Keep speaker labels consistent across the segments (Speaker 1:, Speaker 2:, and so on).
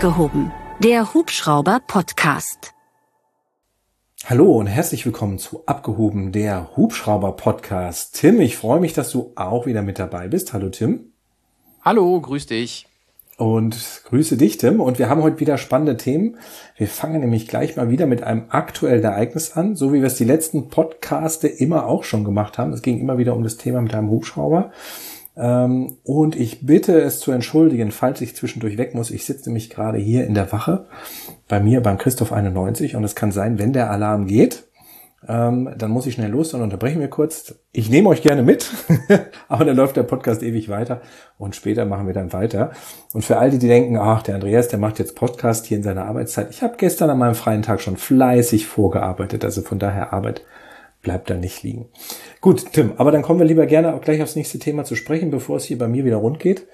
Speaker 1: Abgehoben, der Hubschrauber-Podcast.
Speaker 2: Hallo und herzlich willkommen zu Abgehoben, der Hubschrauber-Podcast. Tim, ich freue mich, dass du auch wieder mit dabei bist. Hallo Tim.
Speaker 3: Hallo, grüß dich.
Speaker 2: Und grüße dich, Tim. Und wir haben heute wieder spannende Themen. Wir fangen nämlich gleich mal wieder mit einem aktuellen Ereignis an, so wie wir es die letzten Podcaste immer auch schon gemacht haben. Es ging immer wieder um das Thema mit einem Hubschrauber. Und ich bitte es zu entschuldigen, falls ich zwischendurch weg muss. Ich sitze nämlich gerade hier in der Wache bei mir beim Christoph 91 und es kann sein, wenn der Alarm geht, dann muss ich schnell los, dann unterbrechen wir kurz. Ich nehme euch gerne mit, aber dann läuft der Podcast ewig weiter und später machen wir dann weiter. Und für all die denken, ach, der Andreas, der macht jetzt Podcast hier in seiner Arbeitszeit. Ich habe gestern an meinem freien Tag schon fleißig vorgearbeitet, also von daher Arbeit bleibt da nicht liegen. Gut, Tim, aber dann kommen wir lieber gerne auch gleich aufs nächste Thema zu sprechen, bevor es hier bei mir wieder rund geht.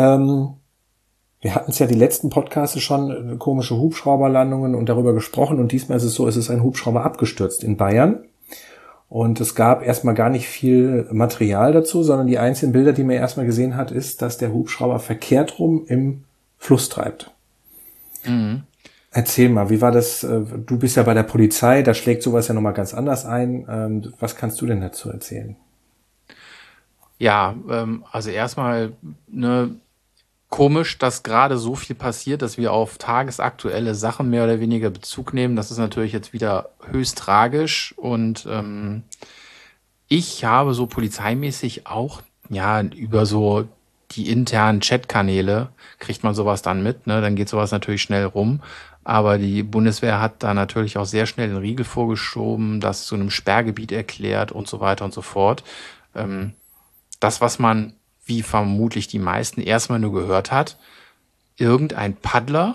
Speaker 2: Wir hatten es ja die letzten Podcasts schon, komische Hubschrauberlandungen und darüber gesprochen. Und diesmal ist es so, es ist ein Hubschrauber abgestürzt in Bayern. Und es gab erstmal gar nicht viel Material dazu, sondern die einzigen Bilder, die man erstmal gesehen hat, ist, dass der Hubschrauber verkehrt rum im Fluss treibt. Mhm. Erzähl mal, wie war das? Du bist ja bei der Polizei, da schlägt sowas ja nochmal ganz anders ein. Was kannst du denn dazu erzählen?
Speaker 3: Ja, also erstmal komisch, dass gerade so viel passiert, dass wir auf tagesaktuelle Sachen mehr oder weniger Bezug nehmen. Das ist natürlich jetzt wieder höchst tragisch und ich habe so polizeimäßig auch, ja, über so die internen Chatkanäle kriegt man sowas dann mit, ne? Dann geht sowas natürlich schnell rum. Aber die Bundeswehr hat da natürlich auch sehr schnell den Riegel vorgeschoben, das zu einem Sperrgebiet erklärt und so weiter und so fort. Das, was man, wie vermutlich die meisten, erstmal nur gehört hat, irgendein Paddler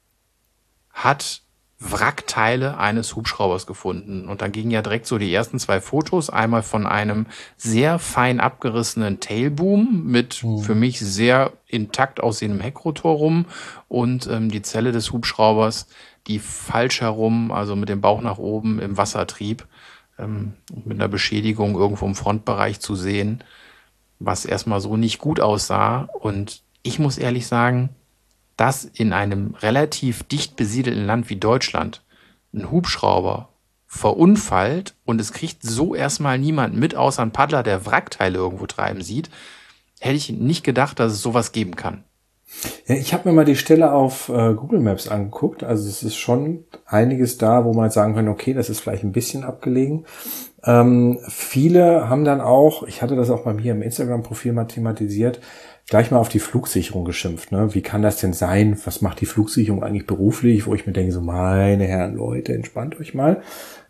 Speaker 3: hat Wrackteile eines Hubschraubers gefunden. Und dann gingen ja direkt so die ersten 2 Fotos, einmal von einem sehr fein abgerissenen Tailboom mit für mich sehr intakt aussehendem Heckrotor rum und die Zelle des Hubschraubers, die falsch herum, also mit dem Bauch nach oben im Wasser trieb, mit einer Beschädigung irgendwo im Frontbereich zu sehen, was erstmal so nicht gut aussah. Und ich muss ehrlich sagen, dass in einem relativ dicht besiedelten Land wie Deutschland ein Hubschrauber verunfallt und es kriegt so erstmal niemand mit, außer ein Paddler, der Wrackteile irgendwo treiben sieht, hätte ich nicht gedacht, dass es sowas geben kann.
Speaker 2: Ja, ich habe mir mal die Stelle auf Google Maps angeguckt. Also es ist schon einiges da, wo man sagen kann, okay, das ist vielleicht ein bisschen abgelegen. Viele haben dann auch, ich hatte das auch bei mir im Instagram-Profil mal thematisiert, gleich mal auf die Flugsicherung geschimpft. Ne? Wie kann das denn sein? Was macht die Flugsicherung eigentlich beruflich? Wo ich mir denke, so meine Herren, Leute, entspannt euch mal.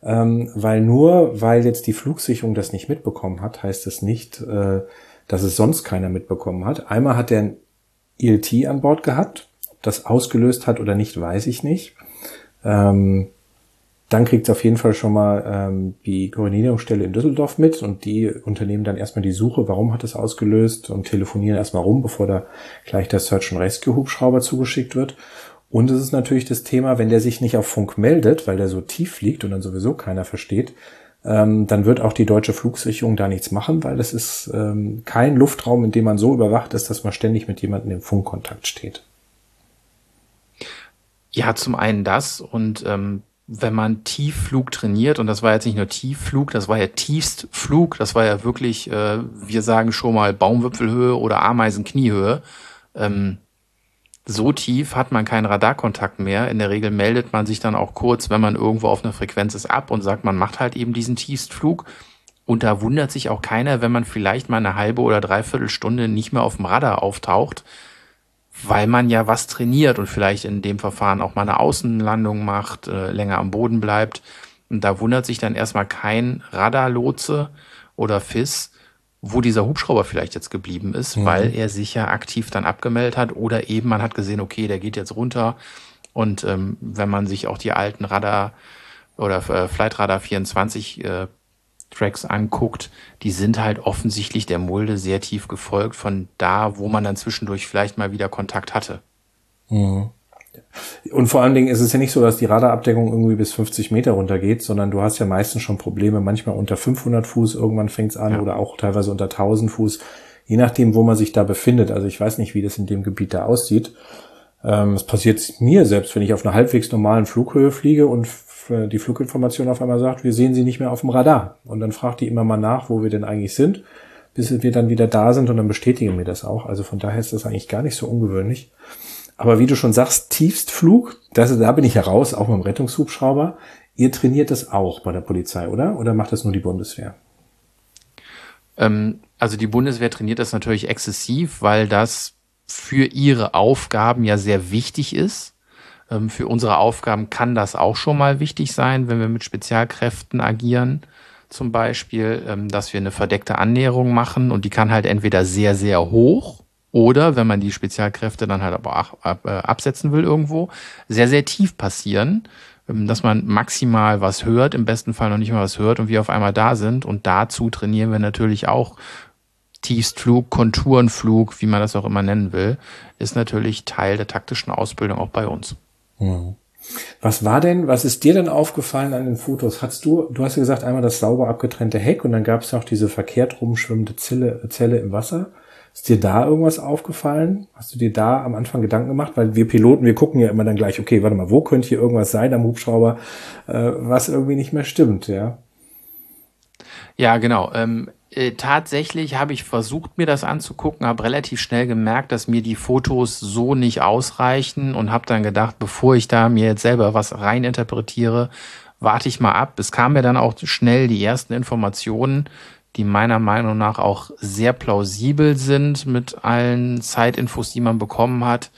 Speaker 2: Weil jetzt die Flugsicherung das nicht mitbekommen hat, heißt das nicht, dass es sonst keiner mitbekommen hat. Einmal hat der ein ELT an Bord gehabt. Ob das ausgelöst hat oder nicht, weiß ich nicht. Dann kriegt es auf jeden Fall schon mal die Koordinierungsstelle in Düsseldorf mit und die unternehmen dann erstmal die Suche, warum hat es ausgelöst und telefonieren erstmal rum, bevor da gleich der Search and Rescue Hubschrauber zugeschickt wird. Und es ist natürlich das Thema, wenn der sich nicht auf Funk meldet, weil der so tief fliegt und dann sowieso keiner versteht, dann wird auch die deutsche Flugsicherung da nichts machen, weil das ist kein Luftraum, in dem man so überwacht ist, dass man ständig mit jemandem im Funkkontakt steht.
Speaker 3: Ja, zum einen das und wenn man Tiefflug trainiert, und das war jetzt nicht nur Tiefflug, das war ja Tiefstflug, das war ja wirklich, wir sagen schon mal Baumwipfelhöhe oder Ameisenkniehöhe. So tief hat man keinen Radarkontakt mehr. In der Regel meldet man sich dann auch kurz, wenn man irgendwo auf einer Frequenz ist, ab und sagt, man macht halt eben diesen Tiefstflug. Und da wundert sich auch keiner, wenn man vielleicht mal eine halbe oder dreiviertel Stunde nicht mehr auf dem Radar auftaucht, weil man ja was trainiert und vielleicht in dem Verfahren auch mal eine Außenlandung macht, länger am Boden bleibt. Und da wundert sich dann erstmal kein Radarlotse oder FIS, wo dieser Hubschrauber vielleicht jetzt geblieben ist, weil er sich ja aktiv dann abgemeldet hat oder eben man hat gesehen, okay, der geht jetzt runter. Und wenn man sich auch die alten Radar oder Flightradar 24 Tracks anguckt, die sind halt offensichtlich der Mulde sehr tief gefolgt von da, wo man dann zwischendurch vielleicht mal wieder Kontakt hatte.
Speaker 2: Mhm. Und vor allen Dingen ist es ja nicht so, dass die Radarabdeckung irgendwie bis 50 Meter runtergeht, sondern du hast ja meistens schon Probleme, manchmal unter 500 Fuß, irgendwann fängt es an, oder auch teilweise unter 1000 Fuß, je nachdem, wo man sich da befindet. Also ich weiß nicht, wie das in dem Gebiet da aussieht. Es passiert mir selbst, wenn ich auf einer halbwegs normalen Flughöhe fliege und die Fluginformation auf einmal sagt, wir sehen Sie nicht mehr auf dem Radar. Und dann fragt die immer mal nach, wo wir denn eigentlich sind, bis wir dann wieder da sind und dann bestätigen wir das auch. Also von daher ist das eigentlich gar nicht so ungewöhnlich. Aber wie du schon sagst, Tiefstflug, da bin ich ja raus, auch mit dem Rettungshubschrauber. Ihr trainiert das auch bei der Polizei, oder? Oder macht das nur die Bundeswehr?
Speaker 3: Also die Bundeswehr trainiert das natürlich exzessiv, weil das für ihre Aufgaben ja sehr wichtig ist. Für unsere Aufgaben kann das auch schon mal wichtig sein, wenn wir mit Spezialkräften agieren. Zum Beispiel, dass wir eine verdeckte Annäherung machen und die kann halt entweder sehr, sehr hoch oder, wenn man die Spezialkräfte dann halt aber auch absetzen will irgendwo, sehr, sehr tief passieren, dass man maximal was hört, im besten Fall noch nicht mal was hört und wir auf einmal da sind. Und dazu trainieren wir natürlich auch Tiefstflug, Konturenflug, wie man das auch immer nennen will, ist natürlich Teil der taktischen Ausbildung auch bei uns.
Speaker 2: Was ist dir denn aufgefallen an den Fotos? Du hast ja gesagt, einmal das sauber abgetrennte Heck und dann gab es noch diese verkehrt rumschwimmende Zelle im Wasser. Ist dir da irgendwas aufgefallen? Hast du dir da am Anfang Gedanken gemacht? Weil wir Piloten, wir gucken ja immer dann gleich, okay, warte mal, wo könnte hier irgendwas sein am Hubschrauber, was irgendwie nicht mehr stimmt, ja?
Speaker 3: Ja, genau. Tatsächlich habe ich versucht, mir das anzugucken, habe relativ schnell gemerkt, dass mir die Fotos so nicht ausreichen und habe dann gedacht, bevor ich da mir jetzt selber was reininterpretiere, warte ich mal ab. Es kamen mir dann auch schnell die ersten Informationen, die meiner Meinung nach auch sehr plausibel sind mit allen Zeitinfos, die man bekommen hat.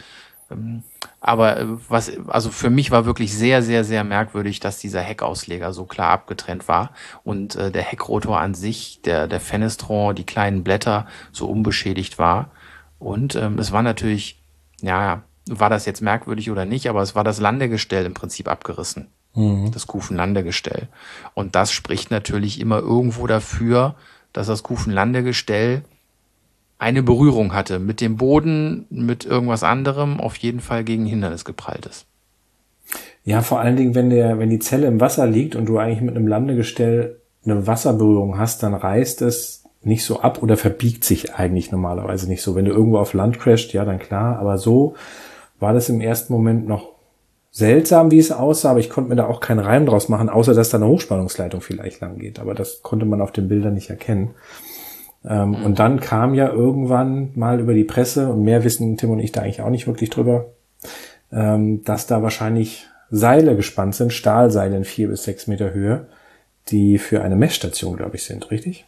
Speaker 3: Aber also für mich war wirklich sehr, sehr, sehr merkwürdig, dass dieser Heckausleger so klar abgetrennt war und der Heckrotor an sich, der Fenestron, die kleinen Blätter so unbeschädigt war. Und es war natürlich, ja, war das jetzt merkwürdig oder nicht, aber es war das Landegestell im Prinzip abgerissen. Das Kufenlandegestell. Und das spricht natürlich immer irgendwo dafür, dass das Kufenlandegestell eine Berührung hatte mit dem Boden, mit irgendwas anderem, auf jeden Fall gegen ein Hindernis geprallt ist.
Speaker 2: Ja, vor allen Dingen, wenn die Zelle im Wasser liegt und du eigentlich mit einem Landegestell eine Wasserberührung hast, dann reißt es nicht so ab oder verbiegt sich eigentlich normalerweise nicht so. Wenn du irgendwo auf Land crasht, ja, dann klar, aber so war das im ersten Moment noch seltsam, wie es aussah, aber ich konnte mir da auch keinen Reim draus machen, außer dass da eine Hochspannungsleitung vielleicht lang geht. Aber das konnte man auf den Bildern nicht erkennen. Und dann kam ja irgendwann mal über die Presse, und mehr wissen Tim und ich da eigentlich auch nicht wirklich drüber, dass da wahrscheinlich Seile gespannt sind, Stahlseile in 4 bis 6 Meter Höhe, die für eine Messstation, glaube ich, sind, richtig?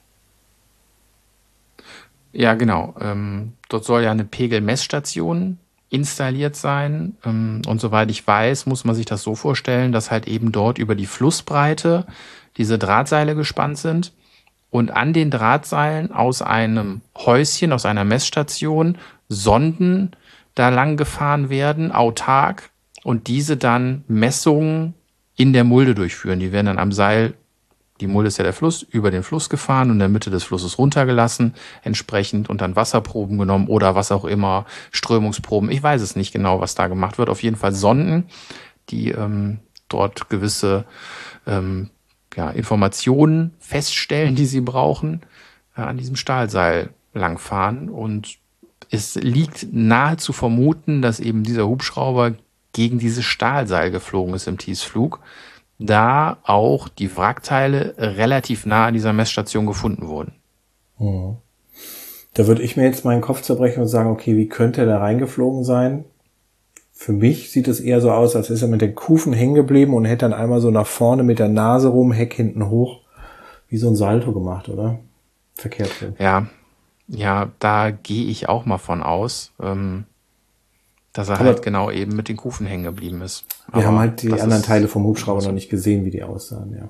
Speaker 3: Ja, genau. Dort soll ja eine Pegelmessstation installiert sein. Und soweit ich weiß, muss man sich das so vorstellen, dass halt eben dort über die Flussbreite diese Drahtseile gespannt sind und an den Drahtseilen aus einem Häuschen, aus einer Messstation Sonden da lang gefahren werden, autark, und diese dann Messungen in der Mulde durchführen. Die werden dann am Seil, die Mulde ist ja der Fluss, über den Fluss gefahren und in der Mitte des Flusses runtergelassen, entsprechend, und dann Wasserproben genommen oder was auch immer, Strömungsproben. Ich weiß es nicht genau, was da gemacht wird. Auf jeden Fall Sonden, die dort gewisse Informationen feststellen, die sie brauchen, an diesem Stahlseil langfahren. Und es liegt nahe zu vermuten, dass eben dieser Hubschrauber gegen dieses Stahlseil geflogen ist im Tiefstflug, da auch die Wrackteile relativ nah an dieser Messstation gefunden wurden.
Speaker 2: Da würde ich mir jetzt meinen Kopf zerbrechen und sagen, okay, wie könnte er da reingeflogen sein? Für mich sieht es eher so aus, als ist er mit den Kufen hängen geblieben und hätte dann einmal so nach vorne mit der Nase rum, Heck hinten hoch, wie so ein Salto gemacht, oder? Verkehrt rum.
Speaker 3: Ja, da gehe ich auch mal von aus, dass er halt genau eben mit den Kufen hängen geblieben ist.
Speaker 2: Wir haben halt die anderen Teile vom Hubschrauber noch nicht gesehen, wie die aussahen, ja.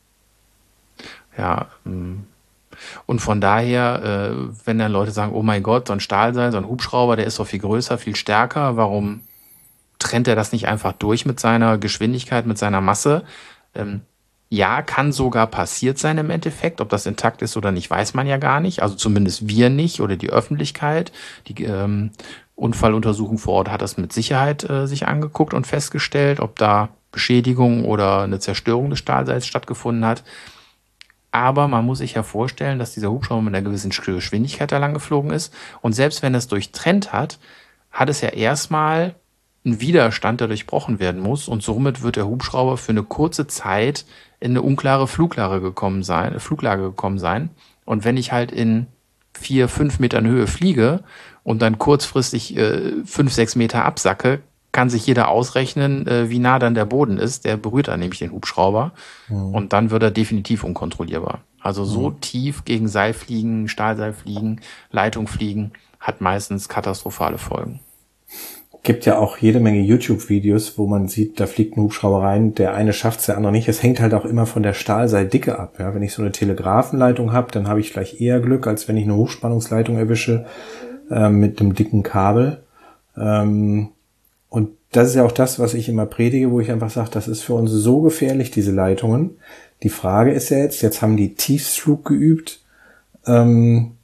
Speaker 3: Ja, und von daher, wenn dann Leute sagen, oh mein Gott, so ein Stahlseil, so ein Hubschrauber, der ist doch viel größer, viel stärker, warum trennt er das nicht einfach durch mit seiner Geschwindigkeit, mit seiner Masse? Ja, kann sogar passiert sein im Endeffekt. Ob das intakt ist oder nicht, weiß man ja gar nicht. Also zumindest wir nicht oder die Öffentlichkeit. Die Unfalluntersuchung vor Ort hat das mit Sicherheit sich angeguckt und festgestellt, ob da Beschädigung oder eine Zerstörung des Stahlseils stattgefunden hat. Aber man muss sich ja vorstellen, dass dieser Hubschrauber mit einer gewissen Geschwindigkeit da lang geflogen ist. Und selbst wenn es durchtrennt hat, hat es ja erstmal ein Widerstand, der durchbrochen werden muss, und somit wird der Hubschrauber für eine kurze Zeit in eine unklare Fluglage gekommen sein. Und wenn ich halt in 4, 5 Metern Höhe fliege und dann kurzfristig 5, 6 Meter absacke, kann sich jeder ausrechnen, wie nah dann der Boden ist. Der berührt dann nämlich den Hubschrauber und dann wird er definitiv unkontrollierbar. Also so tief gegen Seil fliegen, Stahlseil fliegen, Leitung fliegen, hat meistens katastrophale Folgen.
Speaker 2: Gibt ja auch jede Menge YouTube-Videos, wo man sieht, da fliegt ein Hubschrauber rein, der eine schafft's, der andere nicht. Es hängt halt auch immer von der Stahlseildicke ab. Ja, wenn ich so eine Telegrafenleitung habe, dann habe ich vielleicht eher Glück, als wenn ich eine Hochspannungsleitung erwische mit einem dicken Kabel. Und das ist ja auch das, was ich immer predige, wo ich einfach sage, das ist für uns so gefährlich, diese Leitungen. Die Frage ist ja jetzt haben die Tiefsflug geübt. Macht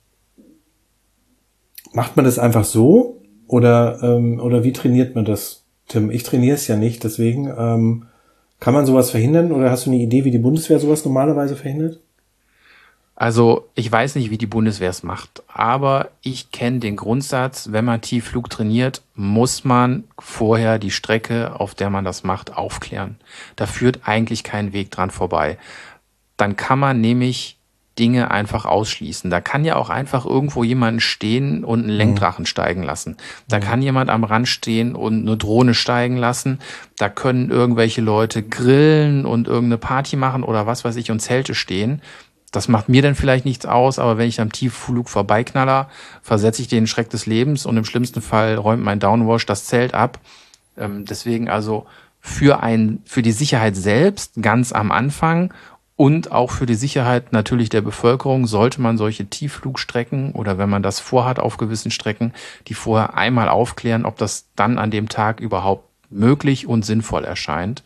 Speaker 2: man das einfach so? Oder wie trainiert man das, Tim? Ich trainiere es ja nicht, deswegen kann man sowas verhindern? Oder hast du eine Idee, wie die Bundeswehr sowas normalerweise verhindert?
Speaker 3: Also ich weiß nicht, wie die Bundeswehr es macht, aber ich kenne den Grundsatz, wenn man Tiefflug trainiert, muss man vorher die Strecke, auf der man das macht, aufklären. Da führt eigentlich kein Weg dran vorbei. Dann kann man nämlich Dinge einfach ausschließen. Da kann ja auch einfach irgendwo jemand stehen und einen Lenkdrachen steigen lassen. Da kann jemand am Rand stehen und eine Drohne steigen lassen. Da können irgendwelche Leute grillen und irgendeine Party machen oder was weiß ich und Zelte stehen. Das macht mir dann vielleicht nichts aus, aber wenn ich am Tiefflug vorbeiknaller, versetze ich den Schreck des Lebens und im schlimmsten Fall räumt mein Downwash das Zelt ab. Deswegen also für die Sicherheit selbst ganz am Anfang und auch für die Sicherheit natürlich der Bevölkerung sollte man solche Tiefflugstrecken oder wenn man das vorhat auf gewissen Strecken, die vorher einmal aufklären, ob das dann an dem Tag überhaupt möglich und sinnvoll erscheint.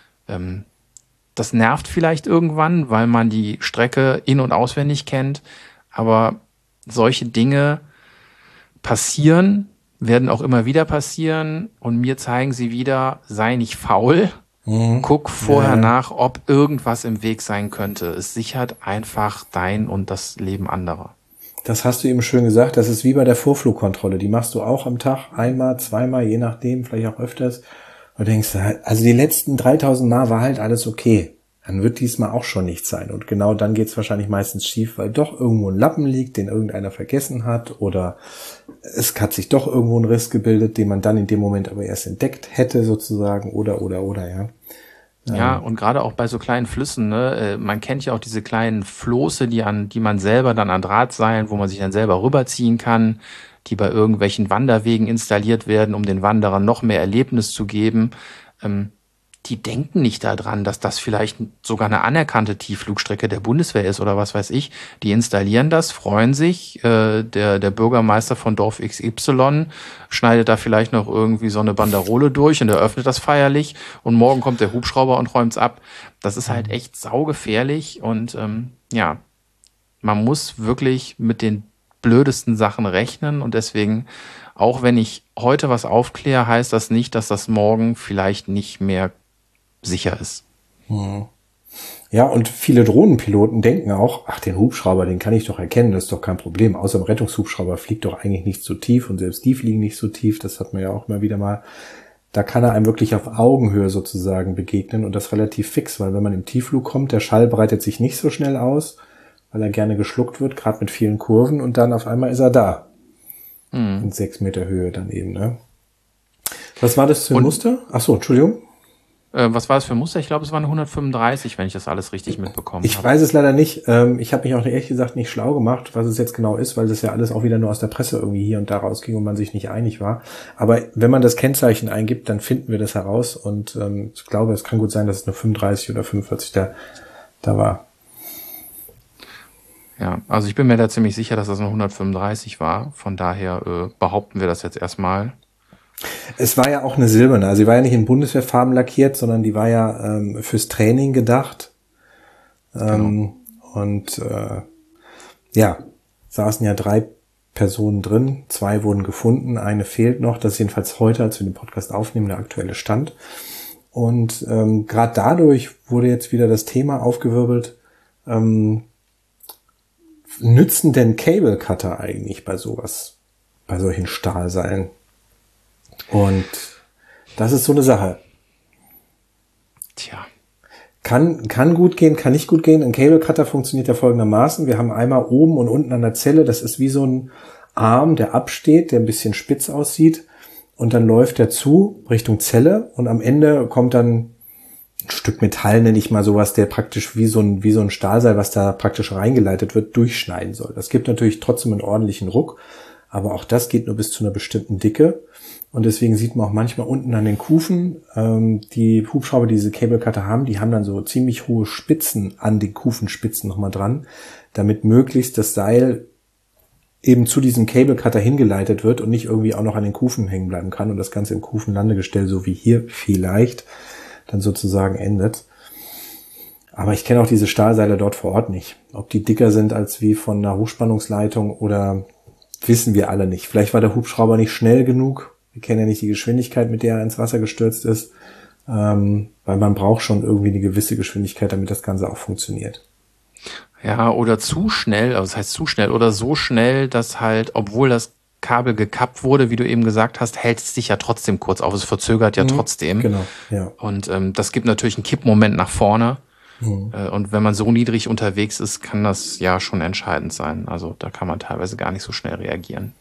Speaker 3: Das nervt vielleicht irgendwann, weil man die Strecke in- und auswendig kennt, aber solche Dinge passieren, werden auch immer wieder passieren und mir zeigen sie wieder, sei nicht faul, guck vorher nach, ob irgendwas im Weg sein könnte. Es sichert einfach dein und das Leben anderer.
Speaker 2: Das hast du eben schön gesagt, das ist wie bei der Vorflugkontrolle. Die machst du auch am Tag, einmal, zweimal, je nachdem, vielleicht auch öfters. Und denkst, also die letzten 3000 Mal war halt alles okay. Dann wird diesmal auch schon nichts sein. Und genau dann geht's wahrscheinlich meistens schief, weil doch irgendwo ein Lappen liegt, den irgendeiner vergessen hat. Oder es hat sich doch irgendwo ein Riss gebildet, den man dann in dem Moment aber erst entdeckt hätte sozusagen. Oder, ja.
Speaker 3: Ja, und gerade auch bei so kleinen Flüssen, ne, man kennt ja auch diese kleinen Floße, die man selber dann an Drahtseilen, wo man sich dann selber rüberziehen kann, die bei irgendwelchen Wanderwegen installiert werden, um den Wanderern noch mehr Erlebnis zu geben. Die denken nicht daran, dass das vielleicht sogar eine anerkannte Tiefflugstrecke der Bundeswehr ist oder was weiß ich. Die installieren das, freuen sich. Der Bürgermeister von Dorf XY schneidet da vielleicht noch irgendwie so eine Banderole durch und eröffnet das feierlich. Und morgen kommt der Hubschrauber und räumt's ab. Das ist halt echt saugefährlich und ja, man muss wirklich mit den blödesten Sachen rechnen und deswegen, auch wenn ich heute was aufkläre, heißt das nicht, dass das morgen vielleicht nicht mehr sicher ist.
Speaker 2: Ja, und viele Drohnenpiloten denken auch, ach, den Hubschrauber, den kann ich doch erkennen, das ist doch kein Problem. Außer im Rettungshubschrauber fliegt doch eigentlich nicht so tief und selbst die fliegen nicht so tief, das hat man ja auch immer wieder mal. Da kann er einem wirklich auf Augenhöhe sozusagen begegnen und das relativ fix, weil wenn man im Tiefflug kommt, der Schall breitet sich nicht so schnell aus, weil er gerne geschluckt wird, gerade mit vielen Kurven und dann auf einmal ist er da. In 6 Meter Höhe dann eben, ne? Was war das für ein Muster? Ach so, Entschuldigung.
Speaker 3: Was war das für ein Muster? Ich glaube, es war eine 135, wenn ich das alles richtig mitbekommen habe.
Speaker 2: Ich weiß es leider nicht. Ich habe mich auch ehrlich gesagt nicht schlau gemacht, was es jetzt genau ist, weil das ja alles auch wieder nur aus der Presse irgendwie hier und da rausging und man sich nicht einig war. Aber wenn man das Kennzeichen eingibt, dann finden wir das heraus und ich glaube, es kann gut sein, dass es eine 35 oder 45 da war.
Speaker 3: Ja, also ich bin mir da ziemlich sicher, dass das eine 135 war. Von daher behaupten wir das jetzt erstmal.
Speaker 2: Es war ja auch eine silberne, also sie war ja nicht in Bundeswehrfarben lackiert, sondern die war ja fürs Training gedacht.
Speaker 3: Genau.
Speaker 2: Und ja, saßen ja 3 Personen drin, 2 wurden gefunden, eine fehlt noch, das ist jedenfalls heute, als wir den Podcast aufnehmen, der aktuelle Stand. Und gerade dadurch wurde jetzt wieder das Thema aufgewirbelt, nützen denn Cable Cutter eigentlich bei sowas, bei solchen Stahlseilen? Und Das ist so eine Sache.
Speaker 3: Tja.
Speaker 2: Kann gut gehen, kann nicht gut gehen. Ein Cable Cutter funktioniert ja folgendermaßen. Wir haben einmal oben und unten an der Zelle, das ist wie so ein Arm, der absteht, der ein bisschen spitz aussieht. Und dann läuft er zu Richtung Zelle und am Ende kommt dann ein Stück Metall, nenne ich mal sowas, der praktisch wie so ein Stahlseil, was da praktisch reingeleitet wird, durchschneiden soll. Das gibt natürlich trotzdem einen ordentlichen Ruck, aber auch das geht nur bis zu einer bestimmten Dicke. Und deswegen sieht man auch manchmal unten an den Kufen, die Hubschrauber, die diese Cable Cutter haben, die haben dann so ziemlich hohe Spitzen an den Kufenspitzen nochmal dran, damit möglichst das Seil eben zu diesem Cable Cutter hingeleitet wird und nicht irgendwie auch noch an den Kufen hängen bleiben kann und das Ganze im Kufenlandegestell, so wie hier vielleicht, dann sozusagen endet. Aber ich kenne auch diese Stahlseile dort vor Ort nicht. Ob die dicker sind als wie von einer Hochspannungsleitung oder wissen wir alle nicht. Vielleicht war der Hubschrauber nicht schnell genug. Wir kennen ja nicht die Geschwindigkeit, mit der er ins Wasser gestürzt ist. Weil man braucht schon irgendwie eine gewisse Geschwindigkeit, damit das Ganze auch funktioniert.
Speaker 3: Ja, oder zu schnell, also das heißt zu schnell oder so schnell, dass halt, obwohl das Kabel gekappt wurde, wie du eben gesagt hast, hält es sich ja trotzdem kurz auf. Es verzögert ja trotzdem.
Speaker 2: Genau, ja.
Speaker 3: Und das gibt natürlich einen Kippmoment nach vorne. Und wenn man so niedrig unterwegs ist, kann das ja schon entscheidend sein. Also da kann man teilweise gar nicht so schnell reagieren.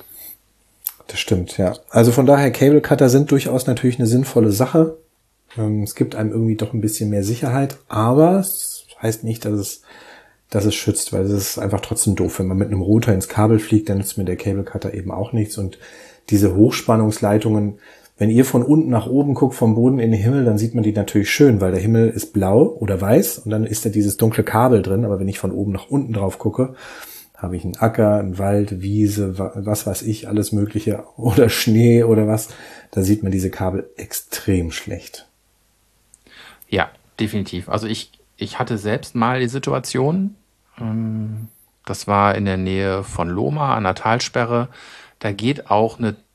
Speaker 2: Das stimmt, ja. Also von daher, Cable Cutter sind durchaus natürlich eine sinnvolle Sache. Es gibt einem irgendwie doch ein bisschen mehr Sicherheit, aber es heißt nicht, dass es schützt, weil es ist einfach trotzdem doof. Wenn man mit einem Router ins Kabel fliegt, dann nützt mir der Cable Cutter eben auch nichts. Und diese Hochspannungsleitungen, wenn ihr von unten nach oben guckt, vom Boden in den Himmel, dann sieht man die natürlich schön, weil der Himmel ist blau oder weiß und dann ist da dieses dunkle Kabel drin. Aber wenn ich von oben nach unten drauf gucke, habe ich einen Acker, einen Wald, Wiese, was weiß ich, alles Mögliche oder Schnee oder was. Da sieht man diese Kabel extrem schlecht.
Speaker 3: Ja, definitiv. Also ich hatte selbst mal die Situation, das war in der Nähe von Lohmar an der Talsperre. Da geht auch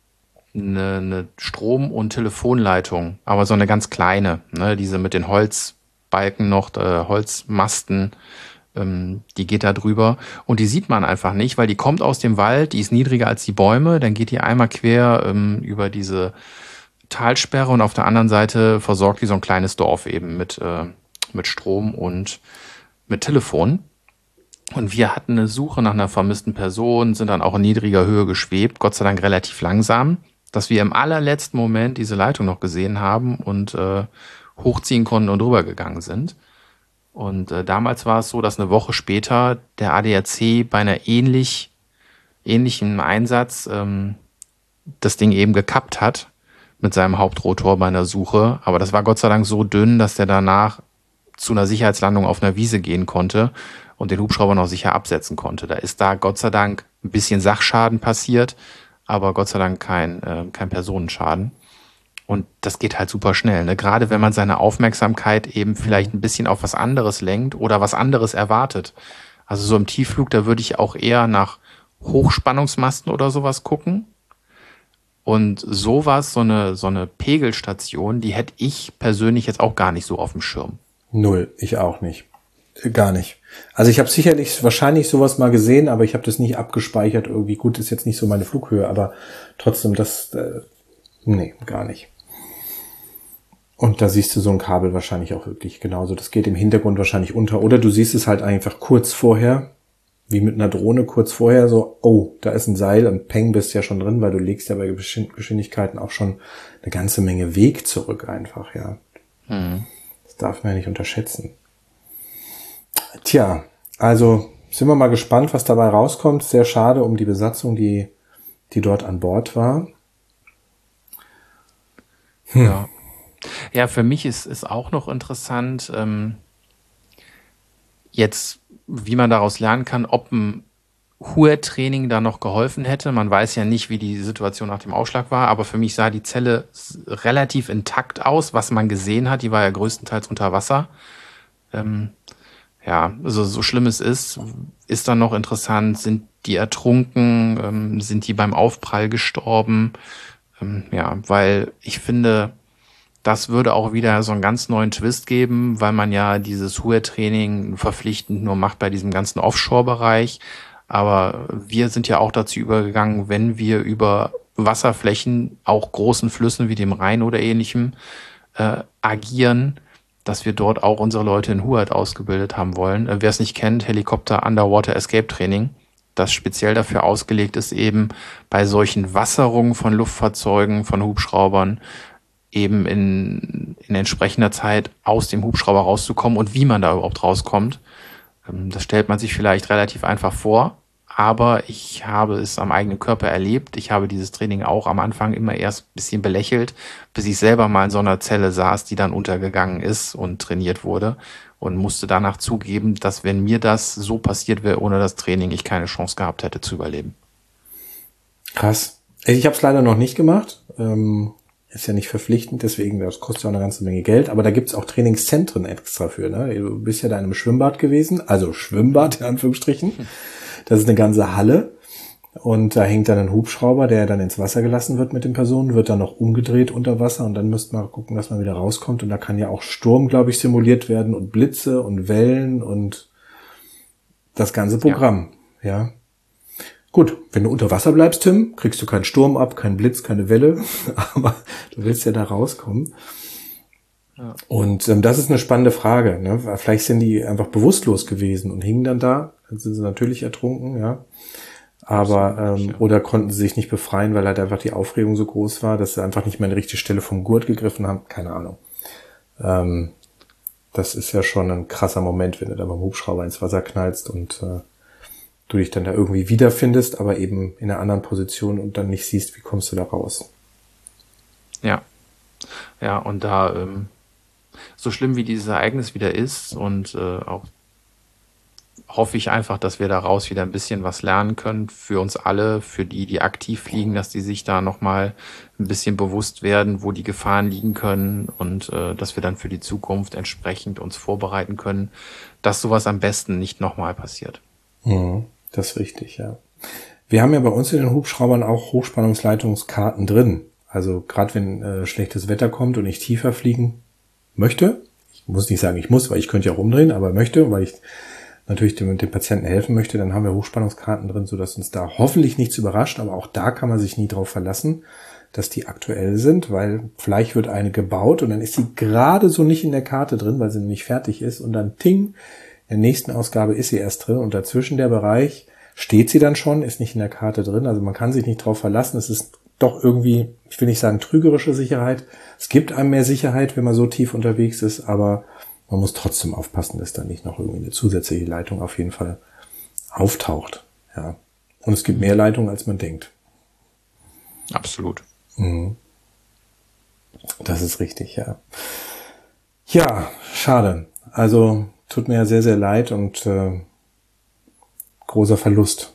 Speaker 3: eine Strom- und Telefonleitung, aber so eine ganz kleine, ne, diese mit den Holzbalken noch, Holzmasten, die geht da drüber und die sieht man einfach nicht, weil die kommt aus dem Wald, die ist niedriger als die Bäume, dann geht die einmal quer über diese Talsperre und auf der anderen Seite versorgt die so ein kleines Dorf eben mit Strom und mit Telefon. Und wir hatten eine Suche nach einer vermissten Person, sind dann auch in niedriger Höhe geschwebt, Gott sei Dank relativ langsam, dass wir im allerletzten Moment diese Leitung noch gesehen haben und hochziehen konnten und rübergegangen sind. Und damals war es so, dass eine Woche später der ADAC bei einer ähnlichen Einsatz das Ding eben gekappt hat mit seinem Hauptrotor bei einer Suche. Aber das war Gott sei Dank so dünn, dass der danach zu einer Sicherheitslandung auf einer Wiese gehen konnte und den Hubschrauber noch sicher absetzen konnte. Da ist da Gott sei Dank ein bisschen Sachschaden passiert, aber Gott sei Dank kein Personenschaden. Und das geht halt super schnell, ne? Gerade wenn man seine Aufmerksamkeit eben vielleicht ein bisschen auf was anderes lenkt oder was anderes erwartet. Also so im Tiefflug, da würde ich auch eher nach Hochspannungsmasten oder sowas gucken. Und sowas, so eine Pegelstation, die hätte ich persönlich jetzt auch gar nicht so auf dem Schirm.
Speaker 2: Null, ich auch nicht. Gar nicht. Also ich habe wahrscheinlich sowas mal gesehen, aber ich habe das nicht abgespeichert irgendwie. Gut, ist jetzt nicht so meine Flughöhe, aber trotzdem nee, gar nicht. Und da siehst du so ein Kabel wahrscheinlich auch wirklich genauso. Das geht im Hintergrund wahrscheinlich unter. Oder du siehst es halt einfach kurz vorher, wie mit einer Drohne kurz vorher, so, oh, da ist ein Seil und peng, bist ja schon drin, weil du legst ja bei Geschwindigkeiten auch schon eine ganze Menge Weg zurück einfach, ja. Das darf man ja nicht unterschätzen. Tja, also sind wir mal gespannt, was dabei rauskommt. Sehr schade um die Besatzung, die dort an Bord war.
Speaker 3: Ja, für mich ist auch noch interessant, jetzt, wie man daraus lernen kann, ob ein HUET-Training da noch geholfen hätte. Man weiß ja nicht, wie die Situation nach dem Ausschlag war, aber für mich sah die Zelle relativ intakt aus, was man gesehen hat. Die war ja größtenteils unter Wasser. Also so schlimm es ist dann noch interessant, sind die ertrunken, sind die beim Aufprall gestorben? Weil ich finde, das würde auch wieder so einen ganz neuen Twist geben, weil man ja dieses HUET-Training verpflichtend nur macht bei diesem ganzen Offshore-Bereich. Aber wir sind ja auch dazu übergegangen, wenn wir über Wasserflächen, auch großen Flüssen wie dem Rhein oder ähnlichem, agieren, dass wir dort auch unsere Leute in Huat ausgebildet haben wollen. Wer es nicht kennt, Helikopter Underwater Escape Training, das speziell dafür ausgelegt ist, eben bei solchen Wasserungen von Luftfahrzeugen, von Hubschraubern, eben in entsprechender Zeit aus dem Hubschrauber rauszukommen und wie man da überhaupt rauskommt. Das stellt man sich vielleicht relativ einfach vor, aber ich habe es am eigenen Körper erlebt. Ich habe dieses Training auch am Anfang immer erst ein bisschen belächelt, bis ich selber mal in so einer Zelle saß, die dann untergegangen ist und trainiert wurde und musste danach zugeben, dass wenn mir das so passiert wäre ohne das Training, ich keine Chance gehabt hätte zu überleben.
Speaker 2: Krass. Ich habe es leider noch nicht gemacht. Ist ja nicht verpflichtend, deswegen, das kostet ja auch eine ganze Menge Geld, aber da gibt's auch Trainingszentren extra für, ne? Du bist ja da in einem Schwimmbad gewesen, also Schwimmbad in Anführungsstrichen. Das ist eine ganze Halle und da hängt dann ein Hubschrauber, der dann ins Wasser gelassen wird mit den Personen, wird dann noch umgedreht unter Wasser und dann müsste man gucken, dass man wieder rauskommt und da kann ja auch Sturm, glaube ich, simuliert werden und Blitze und Wellen und das ganze Programm, ja. Gut, wenn du unter Wasser bleibst, Tim, kriegst du keinen Sturm ab, keinen Blitz, keine Welle, aber du willst ja da rauskommen. Ja. Und das ist eine spannende Frage, ne? Vielleicht sind die einfach bewusstlos gewesen und hingen dann da, dann sind sie natürlich ertrunken, ja. Aber oder konnten sie sich nicht befreien, weil halt einfach die Aufregung so groß war, dass sie einfach nicht mehr an die richtige Stelle vom Gurt gegriffen haben. Keine Ahnung. Das ist ja schon ein krasser Moment, wenn du da beim Hubschrauber ins Wasser knallst und du dich dann da irgendwie wiederfindest, aber eben in einer anderen Position und dann nicht siehst, wie kommst du da raus.
Speaker 3: Ja. Ja, und da so schlimm wie dieses Ereignis wieder ist und auch hoffe ich einfach, dass wir daraus wieder ein bisschen was lernen können für uns alle, für die, die aktiv fliegen, dass die sich da nochmal ein bisschen bewusst werden, wo die Gefahren liegen können und dass wir dann für die Zukunft entsprechend uns vorbereiten können, dass sowas am besten nicht nochmal passiert.
Speaker 2: Das ist richtig, ja. Wir haben ja bei uns in den Hubschraubern auch Hochspannungsleitungskarten drin. Also gerade wenn schlechtes Wetter kommt und ich tiefer fliegen möchte, ich muss nicht sagen, ich muss, weil ich könnte ja auch umdrehen, aber möchte, weil ich natürlich dem Patienten helfen möchte, dann haben wir Hochspannungskarten drin, sodass uns da hoffentlich nichts überrascht, aber auch da kann man sich nie drauf verlassen, dass die aktuell sind, weil vielleicht wird eine gebaut und dann ist sie gerade so nicht in der Karte drin, weil sie noch nicht fertig ist und dann ting, in der nächsten Ausgabe ist sie erst drin und dazwischen der Bereich steht sie dann schon, ist nicht in der Karte drin. Also man kann sich nicht drauf verlassen. Es ist doch irgendwie, ich will nicht sagen trügerische Sicherheit. Es gibt einem mehr Sicherheit, wenn man so tief unterwegs ist, aber man muss trotzdem aufpassen, dass da nicht noch irgendwie eine zusätzliche Leitung auf jeden Fall auftaucht. Ja. Und es gibt mehr Leitungen, als man denkt.
Speaker 3: Absolut.
Speaker 2: Das ist richtig, ja. Ja, schade. Also tut mir ja sehr, sehr leid und großer Verlust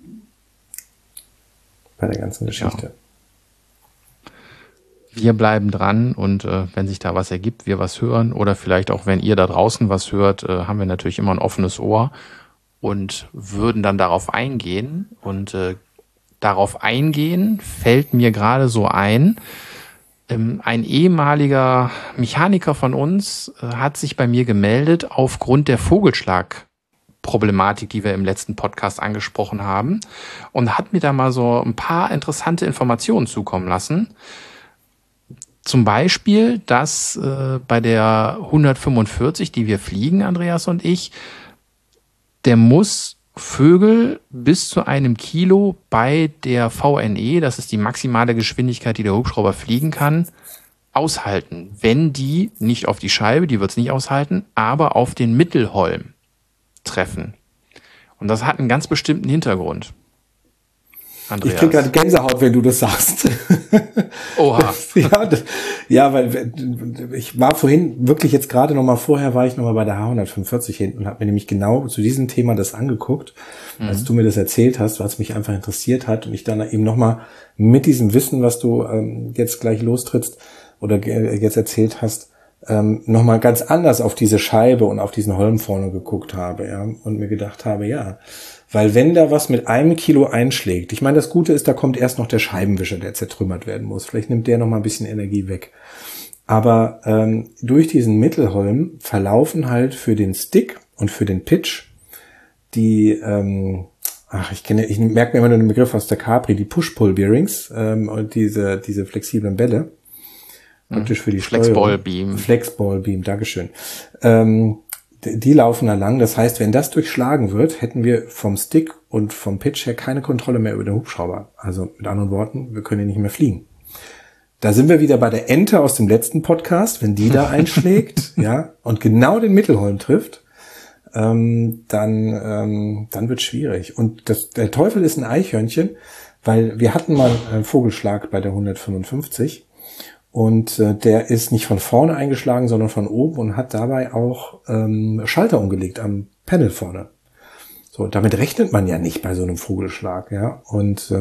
Speaker 2: bei der ganzen Geschichte.
Speaker 3: Ja. Wir bleiben dran und wenn sich da was ergibt, wir was hören oder vielleicht auch, wenn ihr da draußen was hört, haben wir natürlich immer ein offenes Ohr und würden dann darauf eingehen. Und darauf eingehen fällt mir gerade so ein, ein ehemaliger Mechaniker von uns hat sich bei mir gemeldet aufgrund der Vogelschlag-Problematik, die wir im letzten Podcast angesprochen haben und hat mir da mal so ein paar interessante Informationen zukommen lassen. Zum Beispiel, dass bei der 145, die wir fliegen, Andreas und ich, der muss Vögel bis zu 1 Kilo bei der VNE, das ist die maximale Geschwindigkeit, die der Hubschrauber fliegen kann, aushalten. Wenn die nicht auf die Scheibe, die wird es nicht aushalten, aber auf den Mittelholm treffen. Und das hat einen ganz bestimmten Hintergrund. Andreas.
Speaker 2: Ich krieg gerade Gänsehaut, wenn du das sagst.
Speaker 3: Oha.
Speaker 2: Weil ich war vorhin, wirklich jetzt gerade noch mal vorher, war ich noch mal bei der H145 hinten und habe mir nämlich genau zu diesem Thema das angeguckt, als du mir das erzählt hast, was mich einfach interessiert hat und ich dann eben noch mal mit diesem Wissen, was du jetzt gleich lostrittst oder jetzt erzählt hast, noch mal ganz anders auf diese Scheibe und auf diesen Holm vorne geguckt habe, ja, und mir gedacht habe, ja, weil wenn da was mit 1 Kilo einschlägt, ich meine, das Gute ist, da kommt erst noch der Scheibenwischer, der zertrümmert werden muss. Vielleicht nimmt der noch mal ein bisschen Energie weg. Aber durch diesen Mittelholm verlaufen halt für den Stick und für den Pitch die Ich merke mir immer nur den Begriff aus der Capri, die Push-Pull-Bearings und diese flexiblen Bälle. Praktisch für die
Speaker 3: Flexball-Beam.
Speaker 2: Flexball-Beam, Dankeschön. Die laufen da lang. Das heißt, wenn das durchschlagen wird, hätten wir vom Stick und vom Pitch her keine Kontrolle mehr über den Hubschrauber. Also mit anderen Worten, wir können nicht mehr fliegen. Da sind wir wieder bei der Ente aus dem letzten Podcast. Wenn die da einschlägt, ja, und genau den Mittelholm trifft, dann wird schwierig. Und der Teufel ist ein Eichhörnchen, weil wir hatten mal einen Vogelschlag bei der 155 und der ist nicht von vorne eingeschlagen, sondern von oben und hat dabei auch Schalter umgelegt am Panel vorne. So, damit rechnet man ja nicht bei so einem Vogelschlag, ja, und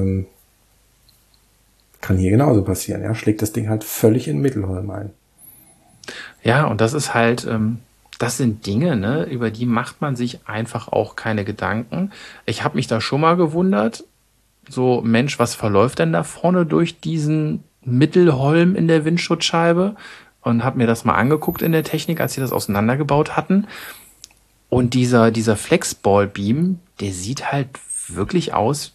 Speaker 2: kann hier genauso passieren, ja, schlägt das Ding halt völlig in den Mittelholm ein.
Speaker 3: Ja, und das ist halt, das sind Dinge, ne, über die macht man sich einfach auch keine Gedanken. Ich habe mich da schon mal gewundert, so, Mensch, was verläuft denn da vorne durch diesen Mittelholm in der Windschutzscheibe? Und habe mir das mal angeguckt in der Technik, als sie das auseinandergebaut hatten. Und dieser Flexball-Beam, der sieht halt wirklich aus,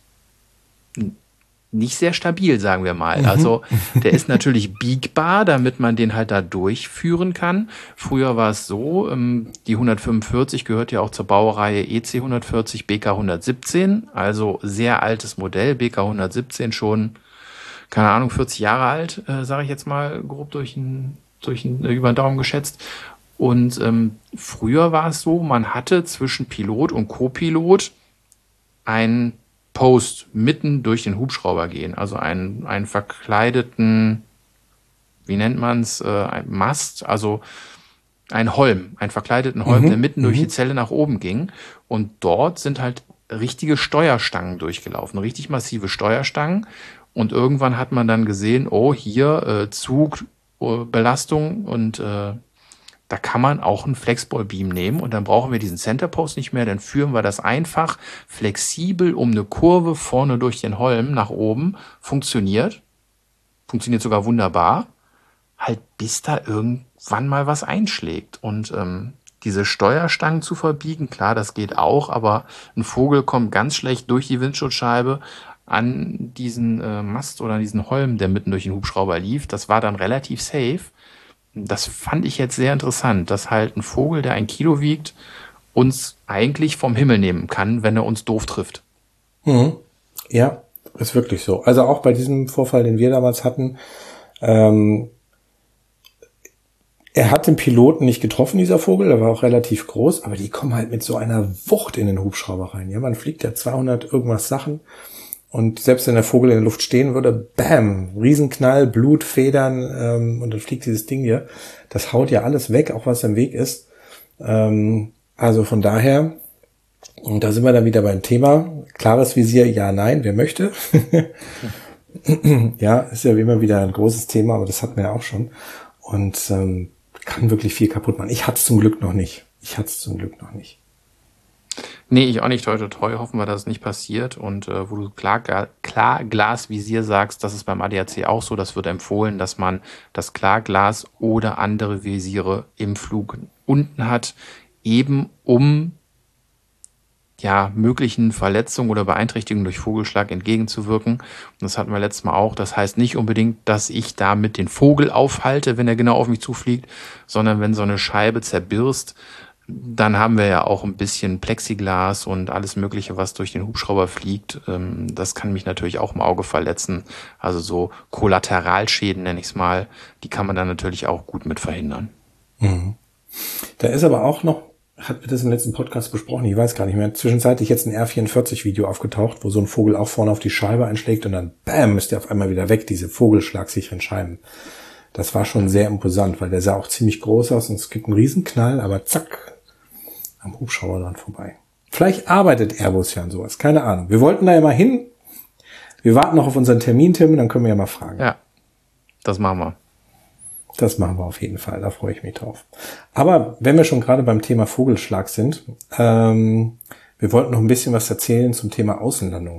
Speaker 3: nicht sehr stabil, sagen wir mal. Also der ist natürlich biegbar, damit man den halt da durchführen kann. Früher war es so, die 145 gehört ja auch zur Baureihe EC 140 BK 117, also sehr altes Modell, BK 117 schon, keine Ahnung, 40 Jahre alt, sage ich jetzt mal grob über den Daumen geschätzt. Und früher war es so, man hatte zwischen Pilot und Co-Pilot ein Post mitten durch den Hubschrauber gehen, also einen verkleideten, wie nennt man es, ein Mast, also einen verkleideten Holm, der mitten durch die Zelle nach oben ging. Und dort sind halt richtige Steuerstangen durchgelaufen, richtig massive Steuerstangen. Und irgendwann hat man dann gesehen, oh, hier Zugbelastung und da kann man auch einen Flexball-Beam nehmen und dann brauchen wir diesen Centerpost nicht mehr, dann führen wir das einfach flexibel um eine Kurve vorne durch den Holm nach oben. Funktioniert sogar wunderbar, halt bis da irgendwann mal was einschlägt. Und diese Steuerstangen zu verbiegen, klar, das geht auch, aber ein Vogel kommt ganz schlecht durch die Windschutzscheibe an diesen Mast oder an diesen Holm, der mitten durch den Hubschrauber lief. Das war dann relativ safe. Das fand ich jetzt sehr interessant, dass halt ein Vogel, der 1 Kilo wiegt, uns eigentlich vom Himmel nehmen kann, wenn er uns doof trifft.
Speaker 2: Ja, ist wirklich so. Also auch bei diesem Vorfall, den wir damals hatten, er hat den Piloten nicht getroffen, dieser Vogel, der war auch relativ groß, aber die kommen halt mit so einer Wucht in den Hubschrauber rein. Ja, man fliegt ja 200 irgendwas Sachen. Und selbst wenn der Vogel in der Luft stehen würde, bam, Riesenknall, Blut, Federn und dann fliegt dieses Ding hier. Das haut ja alles weg, auch was im Weg ist. Also von daher, und da sind wir dann wieder beim Thema, klares Visier, ja, nein, wer möchte. Ja, ist ja immer wieder ein großes Thema, aber das hatten wir ja auch schon. Und kann wirklich viel kaputt machen. Ich hatte es zum Glück noch nicht.
Speaker 3: Nee, ich auch nicht. Toi, toi, toi. Hoffen wir, dass es nicht passiert. Und wo du klar Glasvisier sagst, das ist beim ADAC auch so. Das wird empfohlen, dass man das Klarglas oder andere Visiere im Flug unten hat, eben um möglichen Verletzungen oder Beeinträchtigungen durch Vogelschlag entgegenzuwirken. Und das hatten wir letztes Mal auch. Das heißt nicht unbedingt, dass ich damit den Vogel aufhalte, wenn er genau auf mich zufliegt, sondern wenn so eine Scheibe zerbirst, dann haben wir ja auch ein bisschen Plexiglas und alles Mögliche, was durch den Hubschrauber fliegt. Das kann mich natürlich auch im Auge verletzen. Also so Kollateralschäden, nenne ich es mal, die kann man dann natürlich auch gut mit verhindern.
Speaker 2: Da ist aber auch noch, hatten wir das im letzten Podcast besprochen, ich weiß gar nicht mehr, zwischenzeitlich jetzt ein R44-Video aufgetaucht, wo so ein Vogel auch vorne auf die Scheibe einschlägt und dann bam, ist der auf einmal wieder weg, diese vogelschlagsicheren Scheiben. Das war schon sehr imposant, weil der sah auch ziemlich groß aus und es gibt einen Riesenknall, aber zack, am Hubschrauber dran vorbei. Vielleicht arbeitet Airbus ja an sowas, keine Ahnung. Wir wollten da ja mal hin. Wir warten noch auf unseren Termin, Tim, dann können wir ja mal fragen.
Speaker 3: Ja, das machen wir.
Speaker 2: Das machen wir auf jeden Fall, da freue ich mich drauf. Aber wenn wir schon gerade beim Thema Vogelschlag sind, wir wollten noch ein bisschen was erzählen zum Thema Außenlandung.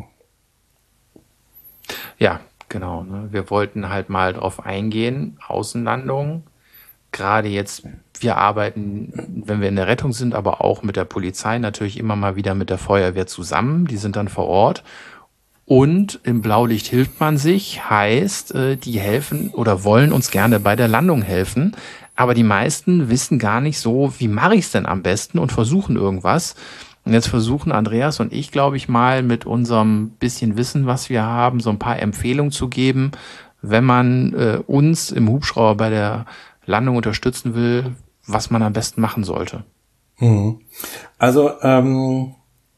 Speaker 3: Ja, genau. Ne? Wir wollten halt mal drauf eingehen, Außenlandung. gerade jetzt, wir arbeiten, wenn wir in der Rettung sind, aber auch mit der Polizei, natürlich immer mal wieder mit der Feuerwehr zusammen. Die sind dann vor Ort. Und im Blaulicht hilft man sich, heißt, die helfen oder wollen uns gerne bei der Landung helfen. Aber die meisten wissen gar nicht so, wie mache ich es denn am besten und versuchen irgendwas. Und jetzt versuchen Andreas und ich, glaube ich, mal mit unserem bisschen Wissen, was wir haben, so ein paar Empfehlungen zu geben, wenn man uns im Hubschrauber bei der Landung unterstützen will, was man am besten machen sollte.
Speaker 2: Also fangen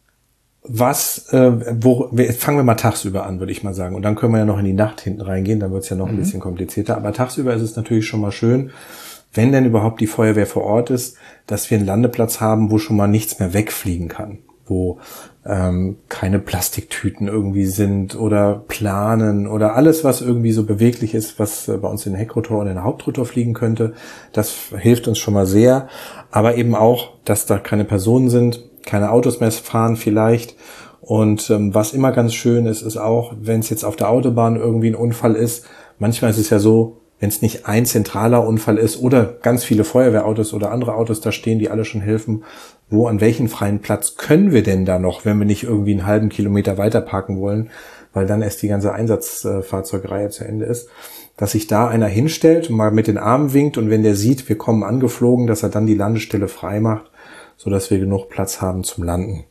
Speaker 2: wir mal tagsüber an, würde ich mal sagen. Und dann können wir ja noch in die Nacht hinten reingehen, dann wird es ja noch ein bisschen komplizierter. Aber tagsüber ist es natürlich schon mal schön, wenn denn überhaupt die Feuerwehr vor Ort ist, dass wir einen Landeplatz haben, wo schon mal nichts mehr wegfliegen kann. Wo keine Plastiktüten irgendwie sind oder Planen oder alles, was irgendwie so beweglich ist, was bei uns in den Heckrotor und in den Hauptrotor fliegen könnte. Das hilft uns schon mal sehr. Aber eben auch, dass da keine Personen sind, keine Autos mehr fahren vielleicht. Und was immer ganz schön ist, ist auch, wenn es jetzt auf der Autobahn irgendwie ein Unfall ist, manchmal ist es ja so, wenn es nicht ein zentraler Unfall ist oder ganz viele Feuerwehrautos oder andere Autos da stehen, die alle schon helfen, an welchen freien Platz können wir denn da noch, wenn wir nicht irgendwie einen halben Kilometer weiter parken wollen, weil dann erst die ganze Einsatzfahrzeugreihe zu Ende ist, dass sich da einer hinstellt und mal mit den Armen winkt und wenn der sieht, wir kommen angeflogen, dass er dann die Landestelle frei macht, sodass wir genug Platz haben zum Landen.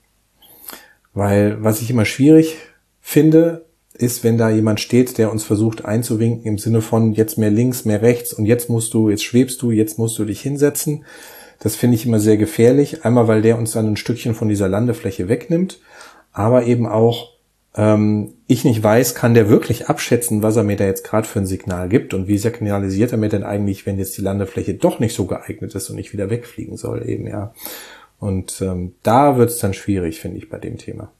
Speaker 2: Weil was ich immer schwierig finde, ist, wenn da jemand steht, der uns versucht einzuwinken im Sinne von jetzt mehr links, mehr rechts und jetzt schwebst du, jetzt musst du dich hinsetzen. Das finde ich immer sehr gefährlich. Einmal, weil der uns dann ein Stückchen von dieser Landefläche wegnimmt, aber eben auch, ich nicht weiß, kann der wirklich abschätzen, was er mir da jetzt gerade für ein Signal gibt und wie signalisiert er mir denn eigentlich, wenn jetzt die Landefläche doch nicht so geeignet ist und ich wieder wegfliegen soll eben, ja. Und da wird es dann schwierig, finde ich, bei dem Thema.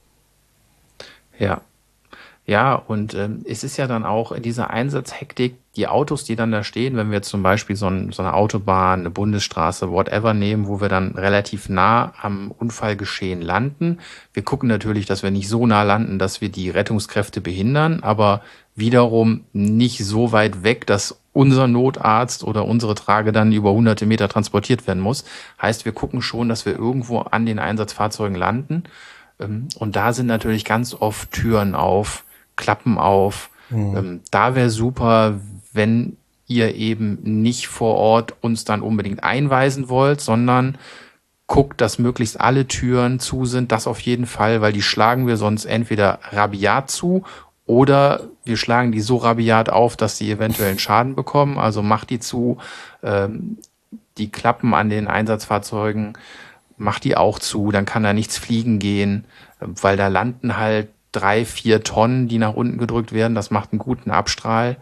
Speaker 3: Ja. Ja, und es ist ja dann auch in dieser Einsatzhektik, die Autos, die dann da stehen, wenn wir jetzt zum Beispiel so eine Autobahn, eine Bundesstraße, whatever nehmen, wo wir dann relativ nah am Unfallgeschehen landen. Wir gucken natürlich, dass wir nicht so nah landen, dass wir die Rettungskräfte behindern, aber wiederum nicht so weit weg, dass unser Notarzt oder unsere Trage dann über hunderte Meter transportiert werden muss. Heißt, wir gucken schon, dass wir irgendwo an den Einsatzfahrzeugen landen. Und da sind natürlich ganz oft Türen auf, Klappen auf. Da wäre super, wenn ihr eben nicht vor Ort uns dann unbedingt einweisen wollt, sondern guckt, dass möglichst alle Türen zu sind. Das auf jeden Fall, weil die schlagen wir sonst entweder rabiat zu oder wir schlagen die so rabiat auf, dass sie eventuell einen Schaden bekommen. Also macht die zu. Die Klappen an den Einsatzfahrzeugen, macht die auch zu. Dann kann da nichts fliegen gehen, weil da landen halt 3-4 Tonnen, die nach unten gedrückt werden. Das macht einen guten Abstrahl.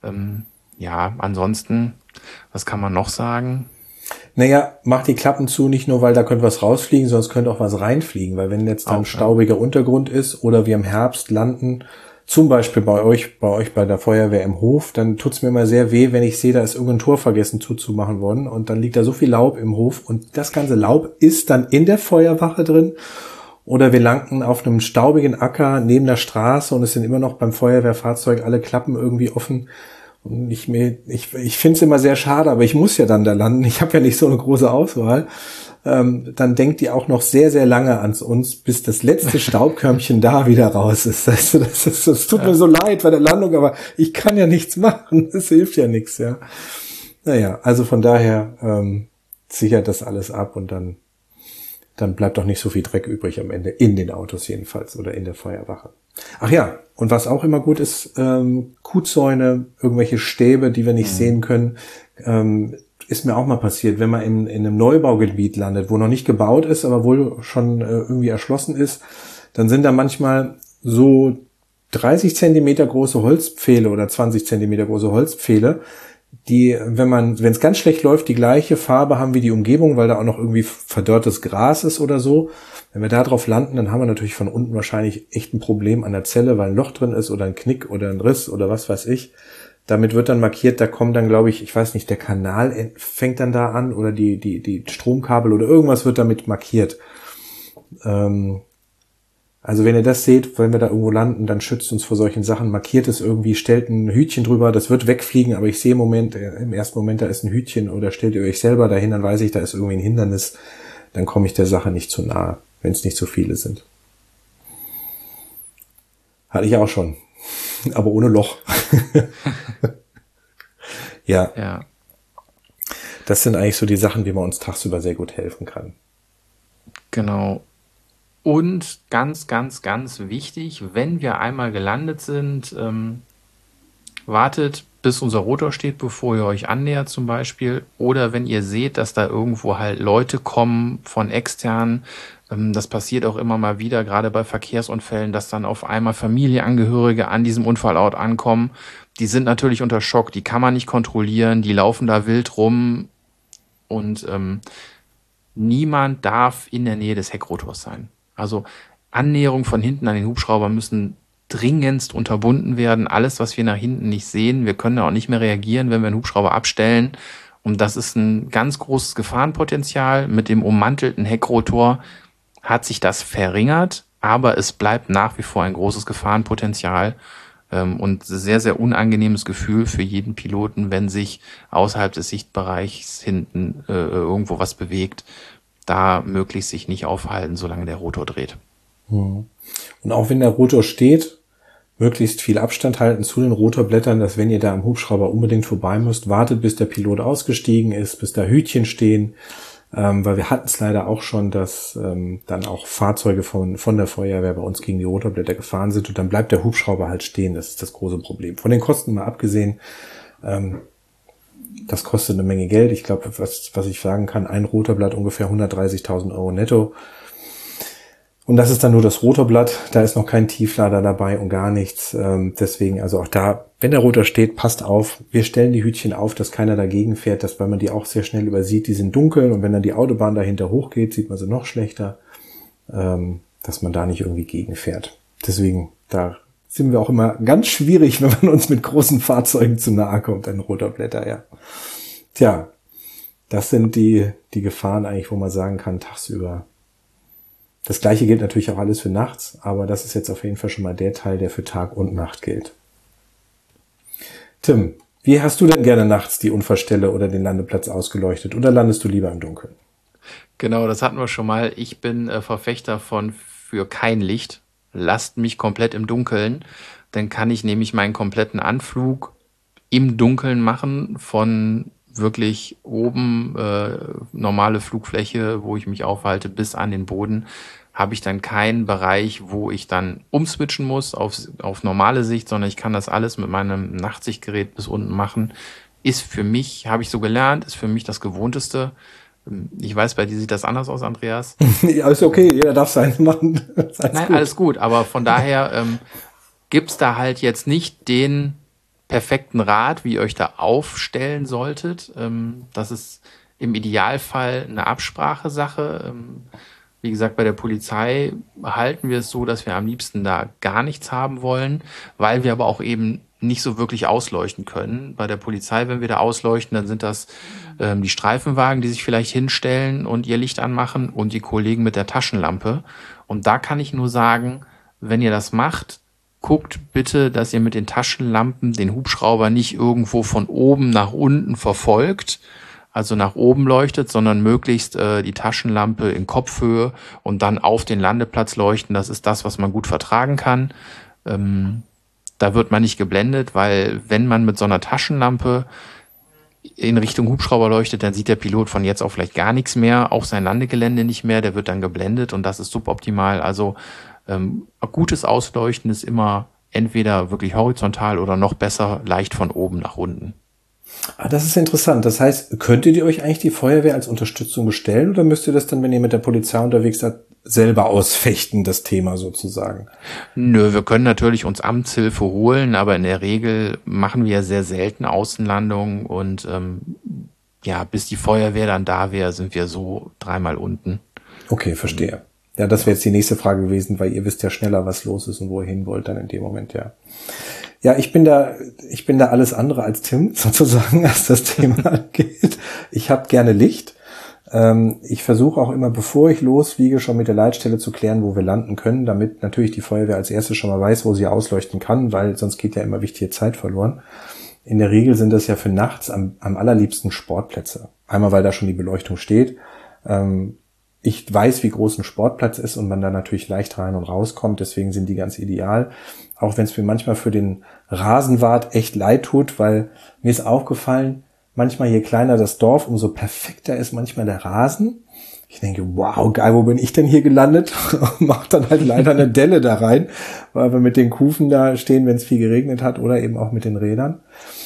Speaker 3: Ja, ansonsten, was kann man noch sagen?
Speaker 2: Naja, macht die Klappen zu, nicht nur, weil da könnte was rausfliegen, sondern es könnte auch was reinfliegen. Weil wenn jetzt dann staubiger Untergrund ist oder wir im Herbst landen, zum Beispiel bei euch bei der Feuerwehr im Hof, dann tut's mir immer sehr weh, wenn ich sehe, da ist irgendein Tor vergessen zuzumachen worden und dann liegt da so viel Laub im Hof und das ganze Laub ist dann in der Feuerwache drin. Oder wir landen auf einem staubigen Acker neben der Straße und es sind immer noch beim Feuerwehrfahrzeug alle Klappen irgendwie offen. Und ich finde es immer sehr schade, aber ich muss ja dann da landen. Ich habe ja nicht so eine große Auswahl. Dann denkt die auch noch sehr, sehr lange an uns, bis das letzte Staubkörnchen da wieder raus ist. Das tut mir so leid bei der Landung, aber ich kann ja nichts machen. Das hilft ja nichts, ja. Naja, also von daher sichert das alles ab und dann bleibt doch nicht so viel Dreck übrig am Ende, in den Autos jedenfalls oder in der Feuerwache. Ach ja, und was auch immer gut ist, Kuhzäune, irgendwelche Stäbe, die wir nicht sehen können, ist mir auch mal passiert, wenn man in einem Neubaugebiet landet, wo noch nicht gebaut ist, aber wohl schon irgendwie erschlossen ist, dann sind da manchmal so 30 Zentimeter große Holzpfähle oder 20 Zentimeter große Holzpfähle, die, wenn es ganz schlecht läuft, die gleiche Farbe haben wie die Umgebung, weil da auch noch irgendwie verdörrtes Gras ist oder so. Wenn wir da drauf landen, dann haben wir natürlich von unten wahrscheinlich echt ein Problem an der Zelle, weil ein Loch drin ist oder ein Knick oder ein Riss oder was weiß ich. Damit wird dann markiert, da kommt dann, glaube ich weiß nicht, der Kanal fängt dann da an oder die Stromkabel oder irgendwas wird damit markiert. Also wenn ihr das seht, wenn wir da irgendwo landen, dann schützt uns vor solchen Sachen, markiert es irgendwie, stellt ein Hütchen drüber, das wird wegfliegen, aber ich sehe im ersten Moment, da ist ein Hütchen, oder stellt ihr euch selber dahin, dann weiß ich, da ist irgendwie ein Hindernis, dann komme ich der Sache nicht zu nahe, wenn es nicht so viele sind. Hatte ich auch schon, aber ohne Loch. Ja. Das sind eigentlich so die Sachen, wie man uns tagsüber sehr gut helfen kann.
Speaker 3: Genau. Und ganz, ganz, ganz wichtig, wenn wir einmal gelandet sind, wartet, bis unser Rotor steht, bevor ihr euch annähert zum Beispiel. Oder wenn ihr seht, dass da irgendwo halt Leute kommen von extern. Das passiert auch immer mal wieder, gerade bei Verkehrsunfällen, dass dann auf einmal Familienangehörige an diesem Unfallort ankommen. Die sind natürlich unter Schock, die kann man nicht kontrollieren, die laufen da wild rum. Und niemand darf in der Nähe des Heckrotors sein. Also Annäherung von hinten an den Hubschrauber müssen dringendst unterbunden werden. Alles, was wir nach hinten nicht sehen, wir können auch nicht mehr reagieren, wenn wir einen Hubschrauber abstellen. Und das ist ein ganz großes Gefahrenpotenzial. Mit dem ummantelten Heckrotor hat sich das verringert, aber es bleibt nach wie vor ein großes Gefahrenpotenzial und sehr, sehr unangenehmes Gefühl für jeden Piloten, wenn sich außerhalb des Sichtbereichs hinten irgendwo was bewegt. Da möglichst sich nicht aufhalten, solange der Rotor dreht.
Speaker 2: Und auch wenn der Rotor steht, möglichst viel Abstand halten zu den Rotorblättern, dass wenn ihr da am Hubschrauber unbedingt vorbei müsst, wartet, bis der Pilot ausgestiegen ist, bis da Hütchen stehen, weil wir hatten es leider auch schon, dass dann auch Fahrzeuge von der Feuerwehr bei uns gegen die Rotorblätter gefahren sind und dann bleibt der Hubschrauber halt stehen. Das ist das große Problem. Von den Kosten mal abgesehen, das kostet eine Menge Geld. Ich glaube, was ich sagen kann, ein Rotorblatt ungefähr 130.000 Euro netto. Und das ist dann nur das Rotorblatt, da ist noch kein Tieflader dabei und gar nichts. Deswegen, also auch da, wenn der Rotor steht, passt auf. Wir stellen die Hütchen auf, dass keiner dagegen fährt, weil man die auch sehr schnell übersieht. Die sind dunkel und wenn dann die Autobahn dahinter hochgeht, sieht man sie noch schlechter, dass man da nicht irgendwie gegenfährt. Deswegen, da sind wir auch immer ganz schwierig, wenn man uns mit großen Fahrzeugen zu nahe kommt, an Rotorblätter, ja. Tja, das sind die Gefahren eigentlich, wo man sagen kann, tagsüber. Das Gleiche gilt natürlich auch alles für nachts, aber das ist jetzt auf jeden Fall schon mal der Teil, der für Tag und Nacht gilt. Tim, wie hast du denn gerne nachts die Unfallstelle oder den Landeplatz ausgeleuchtet oder landest du lieber im Dunkeln?
Speaker 3: Genau, das hatten wir schon mal. Ich bin Verfechter für kein Licht. Lasst mich komplett im Dunkeln. Dann kann ich nämlich meinen kompletten Anflug im Dunkeln machen, von wirklich oben normale Flugfläche, wo ich mich aufhalte, bis an den Boden, habe ich dann keinen Bereich, wo ich dann umswitchen muss auf normale Sicht, sondern ich kann das alles mit meinem Nachtsichtgerät bis unten machen. Ist für mich, habe ich so gelernt, ist für mich das Gewohnteste. Ich weiß, bei dir sieht das anders aus, Andreas.
Speaker 2: Ja, ist okay, jeder darf seins machen.
Speaker 3: Nein, gut. Alles gut, aber von daher gibt's da halt jetzt nicht den perfekten Rat, wie ihr euch da aufstellen solltet. Das ist im Idealfall eine Absprachesache. Wie gesagt, bei der Polizei halten wir es so, dass wir am liebsten da gar nichts haben wollen, weil wir aber auch eben nicht so wirklich ausleuchten können. Bei der Polizei, wenn wir da ausleuchten, dann sind das die Streifenwagen, die sich vielleicht hinstellen und ihr Licht anmachen und die Kollegen mit der Taschenlampe. Und da kann ich nur sagen, wenn ihr das macht, guckt bitte, dass ihr mit den Taschenlampen den Hubschrauber nicht irgendwo von oben nach unten verfolgt, also nach oben leuchtet, sondern möglichst die Taschenlampe in Kopfhöhe und dann auf den Landeplatz leuchten. Das ist das, was man gut vertragen kann. Da wird man nicht geblendet, weil wenn man mit so einer Taschenlampe in Richtung Hubschrauber leuchtet, dann sieht der Pilot von jetzt auf vielleicht gar nichts mehr, auch sein Landegelände nicht mehr, der wird dann geblendet und das ist suboptimal. Also gutes Ausleuchten ist immer entweder wirklich horizontal oder noch besser leicht von oben nach unten.
Speaker 2: Ah, das ist interessant. Das heißt, könntet ihr euch eigentlich die Feuerwehr als Unterstützung bestellen oder müsst ihr das dann, wenn ihr mit der Polizei unterwegs seid, selber ausfechten, das Thema sozusagen?
Speaker 3: Nö, wir können natürlich uns Amtshilfe holen, aber in der Regel machen wir sehr selten Außenlandungen und bis die Feuerwehr dann da wäre, sind wir so 3-mal unten.
Speaker 2: Okay, verstehe. Ja, das wäre jetzt die nächste Frage gewesen, weil ihr wisst ja schneller, was los ist und wo ihr hin wollt dann in dem Moment, ja. Ja, ich bin da alles andere als Tim, sozusagen, was das Thema angeht. Ich habe gerne Licht. Ich versuche auch immer, bevor ich losfliege, schon mit der Leitstelle zu klären, wo wir landen können, damit natürlich die Feuerwehr als erstes schon mal weiß, wo sie ausleuchten kann, weil sonst geht ja immer wichtige Zeit verloren. In der Regel sind das ja für nachts am allerliebsten Sportplätze. Einmal, weil da schon die Beleuchtung steht. Ich weiß, wie groß ein Sportplatz ist und man da natürlich leicht rein und rauskommt. Deswegen sind die ganz ideal. Auch wenn es mir manchmal für den Rasenwart echt leid tut, weil mir ist aufgefallen, manchmal je kleiner das Dorf, umso perfekter ist manchmal der Rasen. Ich denke, wow, geil, wo bin ich denn hier gelandet? Mach dann halt leider eine Delle da rein, weil wir mit den Kufen da stehen, wenn es viel geregnet hat oder eben auch mit den Rädern.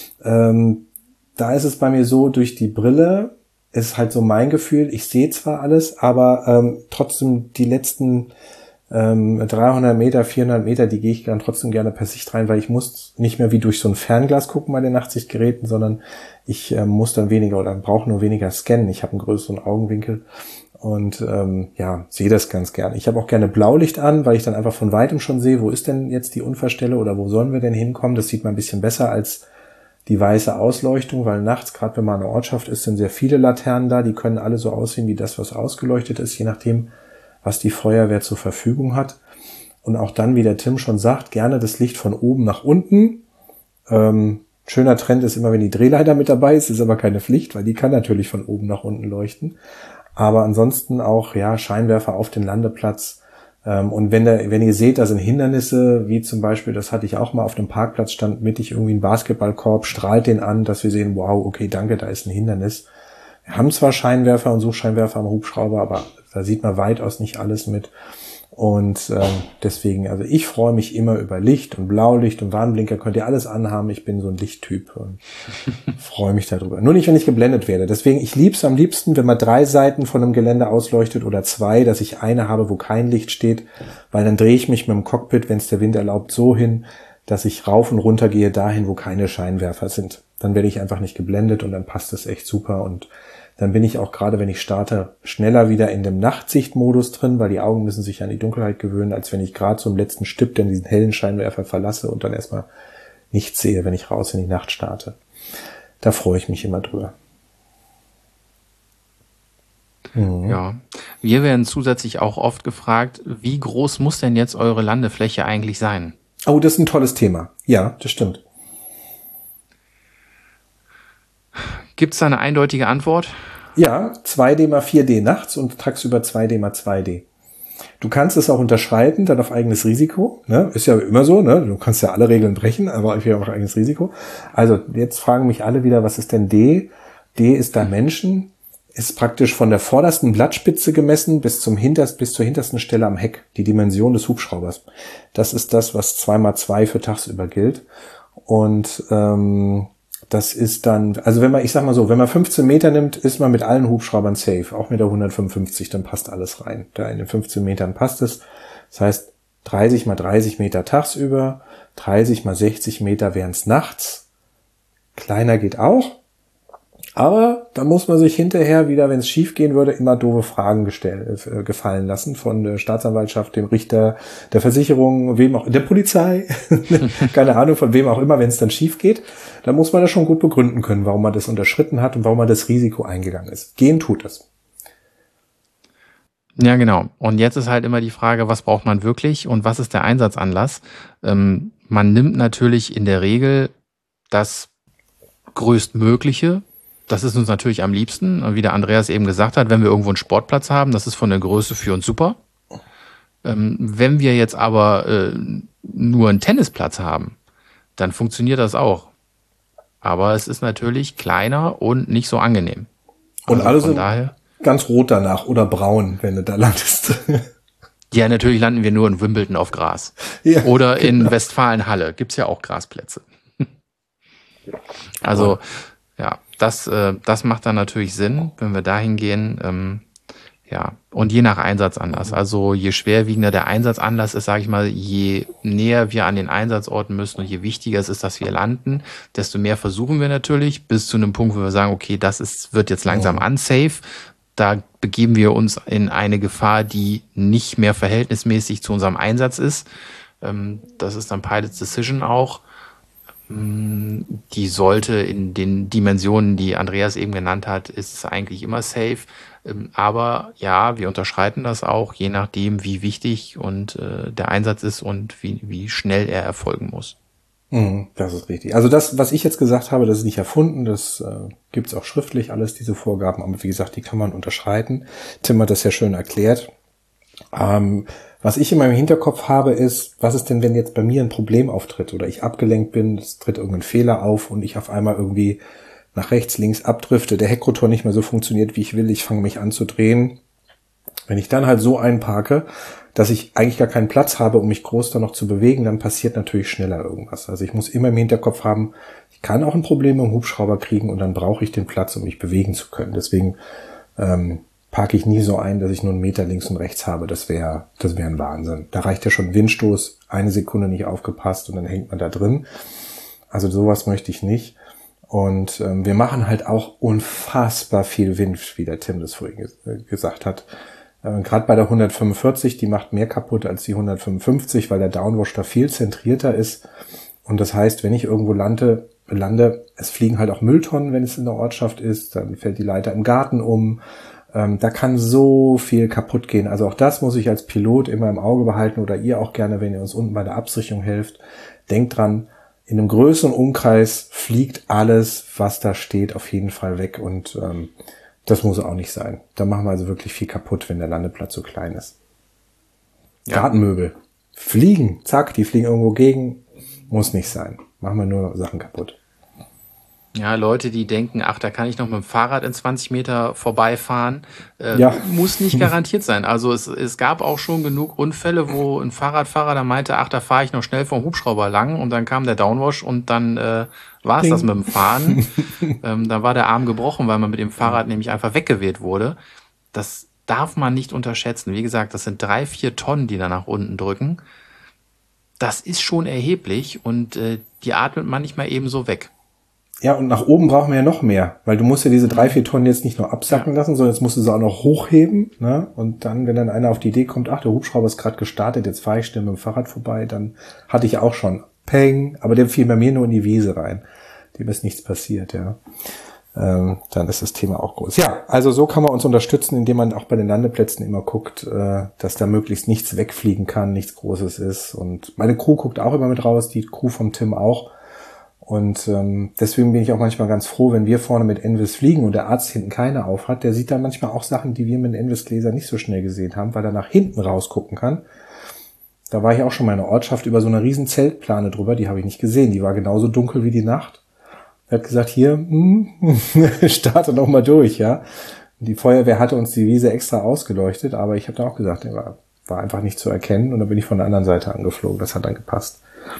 Speaker 2: Da ist es bei mir so, durch die Brille ist halt so mein Gefühl, ich sehe zwar alles, aber trotzdem die letzten 300 Meter, 400 Meter, die gehe ich dann trotzdem gerne per Sicht rein, weil ich muss nicht mehr wie durch so ein Fernglas gucken bei den Nachtsichtgeräten, sondern ich muss dann weniger oder brauche nur weniger scannen. Ich habe einen größeren Augenwinkel und sehe das ganz gerne. Ich habe auch gerne Blaulicht an, weil ich dann einfach von weitem schon sehe, wo ist denn jetzt die Unfallstelle oder wo sollen wir denn hinkommen. Das sieht man ein bisschen besser als die weiße Ausleuchtung, weil nachts, gerade wenn man in einer Ortschaft ist, sind sehr viele Laternen da, die können alle so aussehen wie das, was ausgeleuchtet ist, je nachdem, was die Feuerwehr zur Verfügung hat. Und auch dann, wie der Tim schon sagt, gerne das Licht von oben nach unten. Schöner Trend ist immer, wenn die Drehleiter mit dabei ist aber keine Pflicht, weil die kann natürlich von oben nach unten leuchten. Aber ansonsten auch Scheinwerfer auf den Landeplatz. Und wenn ihr seht, da sind Hindernisse, wie zum Beispiel, das hatte ich auch mal auf dem Parkplatz, stand mittig irgendwie ein Basketballkorb, strahlt den an, dass wir sehen, wow, okay, danke, da ist ein Hindernis. Wir haben zwar Scheinwerfer und Suchscheinwerfer am Hubschrauber, aber da sieht man weitaus nicht alles mit. Und deswegen, also ich freue mich immer über Licht und Blaulicht und Warnblinker, könnt ihr alles anhaben. Ich bin so ein Lichttyp und freue mich darüber. Nur nicht, wenn ich geblendet werde. Deswegen, ich lieb's am liebsten, wenn man 3 Seiten von einem Gelände ausleuchtet oder 2, dass ich eine habe, wo kein Licht steht, weil dann drehe ich mich mit dem Cockpit, wenn es der Wind erlaubt, so hin, dass ich rauf und runter gehe dahin, wo keine Scheinwerfer sind. Dann werde ich einfach nicht geblendet und dann passt das echt super und dann bin ich auch gerade, wenn ich starte, schneller wieder in dem Nachtsichtmodus drin, weil die Augen müssen sich an die Dunkelheit gewöhnen, als wenn ich gerade so im letzten Stipp dann diesen hellen Scheinwerfer verlasse und dann erstmal nichts sehe, wenn ich raus in die Nacht starte. Da freue ich mich immer drüber.
Speaker 3: Ja, wir werden zusätzlich auch oft gefragt, wie groß muss denn jetzt eure Landefläche eigentlich sein?
Speaker 2: Oh, das ist ein tolles Thema. Ja, das stimmt.
Speaker 3: Gibt es da eine eindeutige Antwort?
Speaker 2: Ja, 2D mal 4D nachts und tagsüber 2D mal 2D. Du kannst es auch unterschreiten, dann auf eigenes Risiko. Ne? Ist ja immer so, ne? Du kannst ja alle Regeln brechen, aber auf eigenes Risiko. Also jetzt fragen mich alle wieder, was ist denn D? D ist da Menschen, ist praktisch von der vordersten Blattspitze gemessen bis zur hintersten Stelle am Heck, die Dimension des Hubschraubers. Das ist das, was 2x2 für tagsüber gilt. Und das ist dann, also wenn man 15 Meter nimmt, ist man mit allen Hubschraubern safe, auch mit der 155, dann passt alles rein. Da in den 15 Metern passt es. Das heißt, 30 mal 30 Meter tagsüber, 30 mal 60 Meter wären's nachts. Kleiner geht auch. Aber da muss man sich hinterher wieder, wenn es schief gehen würde, immer doofe Fragen gefallen lassen von der Staatsanwaltschaft, dem Richter, der Versicherung, wem auch, der Polizei, keine Ahnung von wem auch immer, wenn es dann schief geht. Da muss man das schon gut begründen können, warum man das unterschritten hat und warum man das Risiko eingegangen ist. Gehen tut es.
Speaker 3: Ja, genau. Und jetzt ist halt immer die Frage, was braucht man wirklich und was ist der Einsatzanlass? Man nimmt natürlich in der Regel das größtmögliche. Das ist uns natürlich am liebsten, wie der Andreas eben gesagt hat, wenn wir irgendwo einen Sportplatz haben, das ist von der Größe für uns super. Wenn wir jetzt aber nur einen Tennisplatz haben, dann funktioniert das auch. Aber es ist natürlich kleiner und nicht so angenehm.
Speaker 2: Und also alle sind daher ganz rot danach oder braun, wenn du da landest.
Speaker 3: Ja, natürlich landen wir nur in Wimbledon auf Gras. Ja, oder genau. In Westfalenhalle gibt's ja auch Grasplätze. Also, ja. Das macht dann natürlich Sinn, wenn wir dahin gehen. Und je nach Einsatzanlass. Also je schwerwiegender der Einsatzanlass ist, sage ich mal, je näher wir an den Einsatzorten müssen und je wichtiger es ist, dass wir landen, desto mehr versuchen wir natürlich, bis zu einem Punkt, wo wir sagen, okay, wird jetzt langsam unsafe. Da begeben wir uns in eine Gefahr, die nicht mehr verhältnismäßig zu unserem Einsatz ist. Das ist dann Pilot's Decision auch. Die sollte in den Dimensionen, die Andreas eben genannt hat, ist es eigentlich immer safe. Aber ja, wir unterschreiten das auch, je nachdem, wie wichtig und der Einsatz ist und wie schnell er erfolgen muss.
Speaker 2: Das ist richtig. Also das, was ich jetzt gesagt habe, das ist nicht erfunden, das gibt's auch schriftlich, alles diese Vorgaben, aber wie gesagt, die kann man unterschreiten. Tim hat das ja schön erklärt. Was ich in meinem Hinterkopf habe, ist, was ist denn, wenn jetzt bei mir ein Problem auftritt oder ich abgelenkt bin, es tritt irgendein Fehler auf und ich auf einmal irgendwie nach rechts, links abdrifte, der Heckrotor nicht mehr so funktioniert, wie ich will, ich fange mich an zu drehen. Wenn ich dann halt so einparke, dass ich eigentlich gar keinen Platz habe, um mich groß da noch zu bewegen, dann passiert natürlich schneller irgendwas. Also ich muss immer im Hinterkopf haben, ich kann auch ein Problem mit dem Hubschrauber kriegen und dann brauche ich den Platz, um mich bewegen zu können. Deswegen parke ich nie so ein, dass ich nur einen Meter links und rechts habe. Das wäre ein Wahnsinn. Da reicht ja schon Windstoß, 1 Sekunde nicht aufgepasst und dann hängt man da drin. Also sowas möchte ich nicht. Und wir machen halt auch unfassbar viel Wind, wie der Tim das vorhin gesagt hat. Gerade bei der 145, die macht mehr kaputt als die 155, weil der Downwash da viel zentrierter ist. Und das heißt, wenn ich irgendwo lande, es fliegen halt auch Mülltonnen, wenn es in der Ortschaft ist, dann fällt die Leiter im Garten um. Da kann so viel kaputt gehen. Also auch das muss ich als Pilot immer im Auge behalten oder ihr auch gerne, wenn ihr uns unten bei der Absicherung helft. Denkt dran, in einem größeren Umkreis fliegt alles, was da steht, auf jeden Fall weg und das muss auch nicht sein. Da machen wir also wirklich viel kaputt, wenn der Landeplatz so klein ist. Ja. Gartenmöbel. Fliegen. Zack, die fliegen irgendwo gegen. Muss nicht sein. Machen wir nur Sachen kaputt.
Speaker 3: Ja, Leute, die denken, ach, da kann ich noch mit dem Fahrrad in 20 Meter vorbeifahren, muss nicht garantiert sein. Also es gab auch schon genug Unfälle, wo ein Fahrradfahrer dann meinte, ach, da fahre ich noch schnell vom Hubschrauber lang und dann kam der Downwash und dann war es das mit dem Fahren. Da war der Arm gebrochen, weil man mit dem Fahrrad nämlich einfach weggeweht wurde. Das darf man nicht unterschätzen. Wie gesagt, das sind 3-4 Tonnen, die da nach unten drücken. Das ist schon erheblich und die atmet man nicht mal eben so weg.
Speaker 2: Ja, und nach oben brauchen wir ja noch mehr, weil du musst ja diese 3-4 Tonnen jetzt nicht nur absacken lassen, sondern jetzt musst du sie auch noch hochheben, ne? Und dann, wenn dann einer auf die Idee kommt, ach, der Hubschrauber ist gerade gestartet, jetzt fahre ich schnell mit dem Fahrrad vorbei, dann hatte ich auch schon Peng, aber der fiel bei mir nur in die Wiese rein. Dem ist nichts passiert, ja. Dann ist das Thema auch groß. Ja, also so kann man uns unterstützen, indem man auch bei den Landeplätzen immer guckt, dass da möglichst nichts wegfliegen kann, nichts Großes ist. Und meine Crew guckt auch immer mit raus, die Crew vom Tim auch. Und deswegen bin ich auch manchmal ganz froh, wenn wir vorne mit Envis fliegen und der Arzt hinten keine auf hat. Der sieht dann manchmal auch Sachen, die wir mit Envis-Gläser nicht so schnell gesehen haben, weil er nach hinten rausgucken kann. Da war ich auch schon mal in der Ortschaft über so eine riesen Zeltplane drüber, die habe ich nicht gesehen. Die war genauso dunkel wie die Nacht. Er hat gesagt, hier, starte noch mal durch, ja. Und die Feuerwehr hatte uns die Wiese extra ausgeleuchtet, aber ich habe dann auch gesagt, der war einfach nicht zu erkennen und dann bin ich von der anderen Seite angeflogen. Das hat dann gepasst.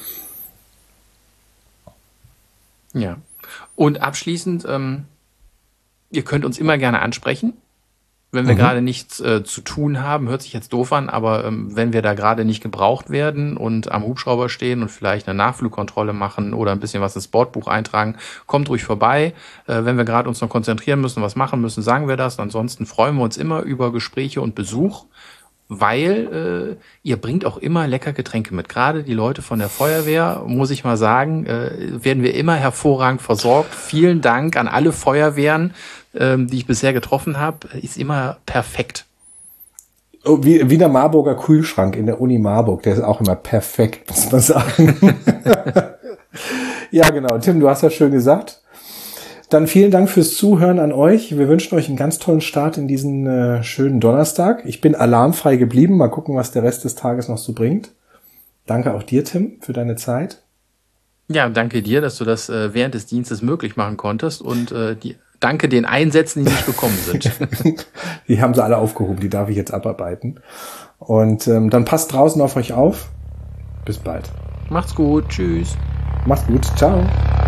Speaker 3: Ja. Und abschließend, ihr könnt uns immer gerne ansprechen, wenn wir gerade nichts zu tun haben. Hört sich jetzt doof an, aber wenn wir da gerade nicht gebraucht werden und am Hubschrauber stehen und vielleicht eine Nachflugkontrolle machen oder ein bisschen was ins Bordbuch eintragen, kommt ruhig vorbei. Wenn wir gerade uns noch konzentrieren müssen, was machen müssen, sagen wir das. Ansonsten freuen wir uns immer über Gespräche und Besuch, weil ihr bringt auch immer lecker Getränke mit. Gerade die Leute von der Feuerwehr, muss ich mal sagen, werden wir immer hervorragend versorgt. Vielen Dank an alle Feuerwehren, die ich bisher getroffen habe. Ist immer perfekt.
Speaker 2: Oh, wie der Marburger Kühlschrank in der Uni Marburg. Der ist auch immer perfekt, muss man sagen. Ja, genau. Tim, du hast ja schön gesagt. Dann vielen Dank fürs Zuhören an euch. Wir wünschen euch einen ganz tollen Start in diesen schönen Donnerstag. Ich bin alarmfrei geblieben. Mal gucken, was der Rest des Tages noch so bringt. Danke auch dir, Tim, für deine Zeit.
Speaker 3: Ja, danke dir, dass du das während des Dienstes möglich machen konntest und danke den Einsätzen, die nicht gekommen sind.
Speaker 2: Die haben sie alle aufgehoben, die darf ich jetzt abarbeiten. Und dann passt draußen auf euch auf. Bis bald.
Speaker 3: Macht's gut, tschüss.
Speaker 2: Macht's gut, ciao.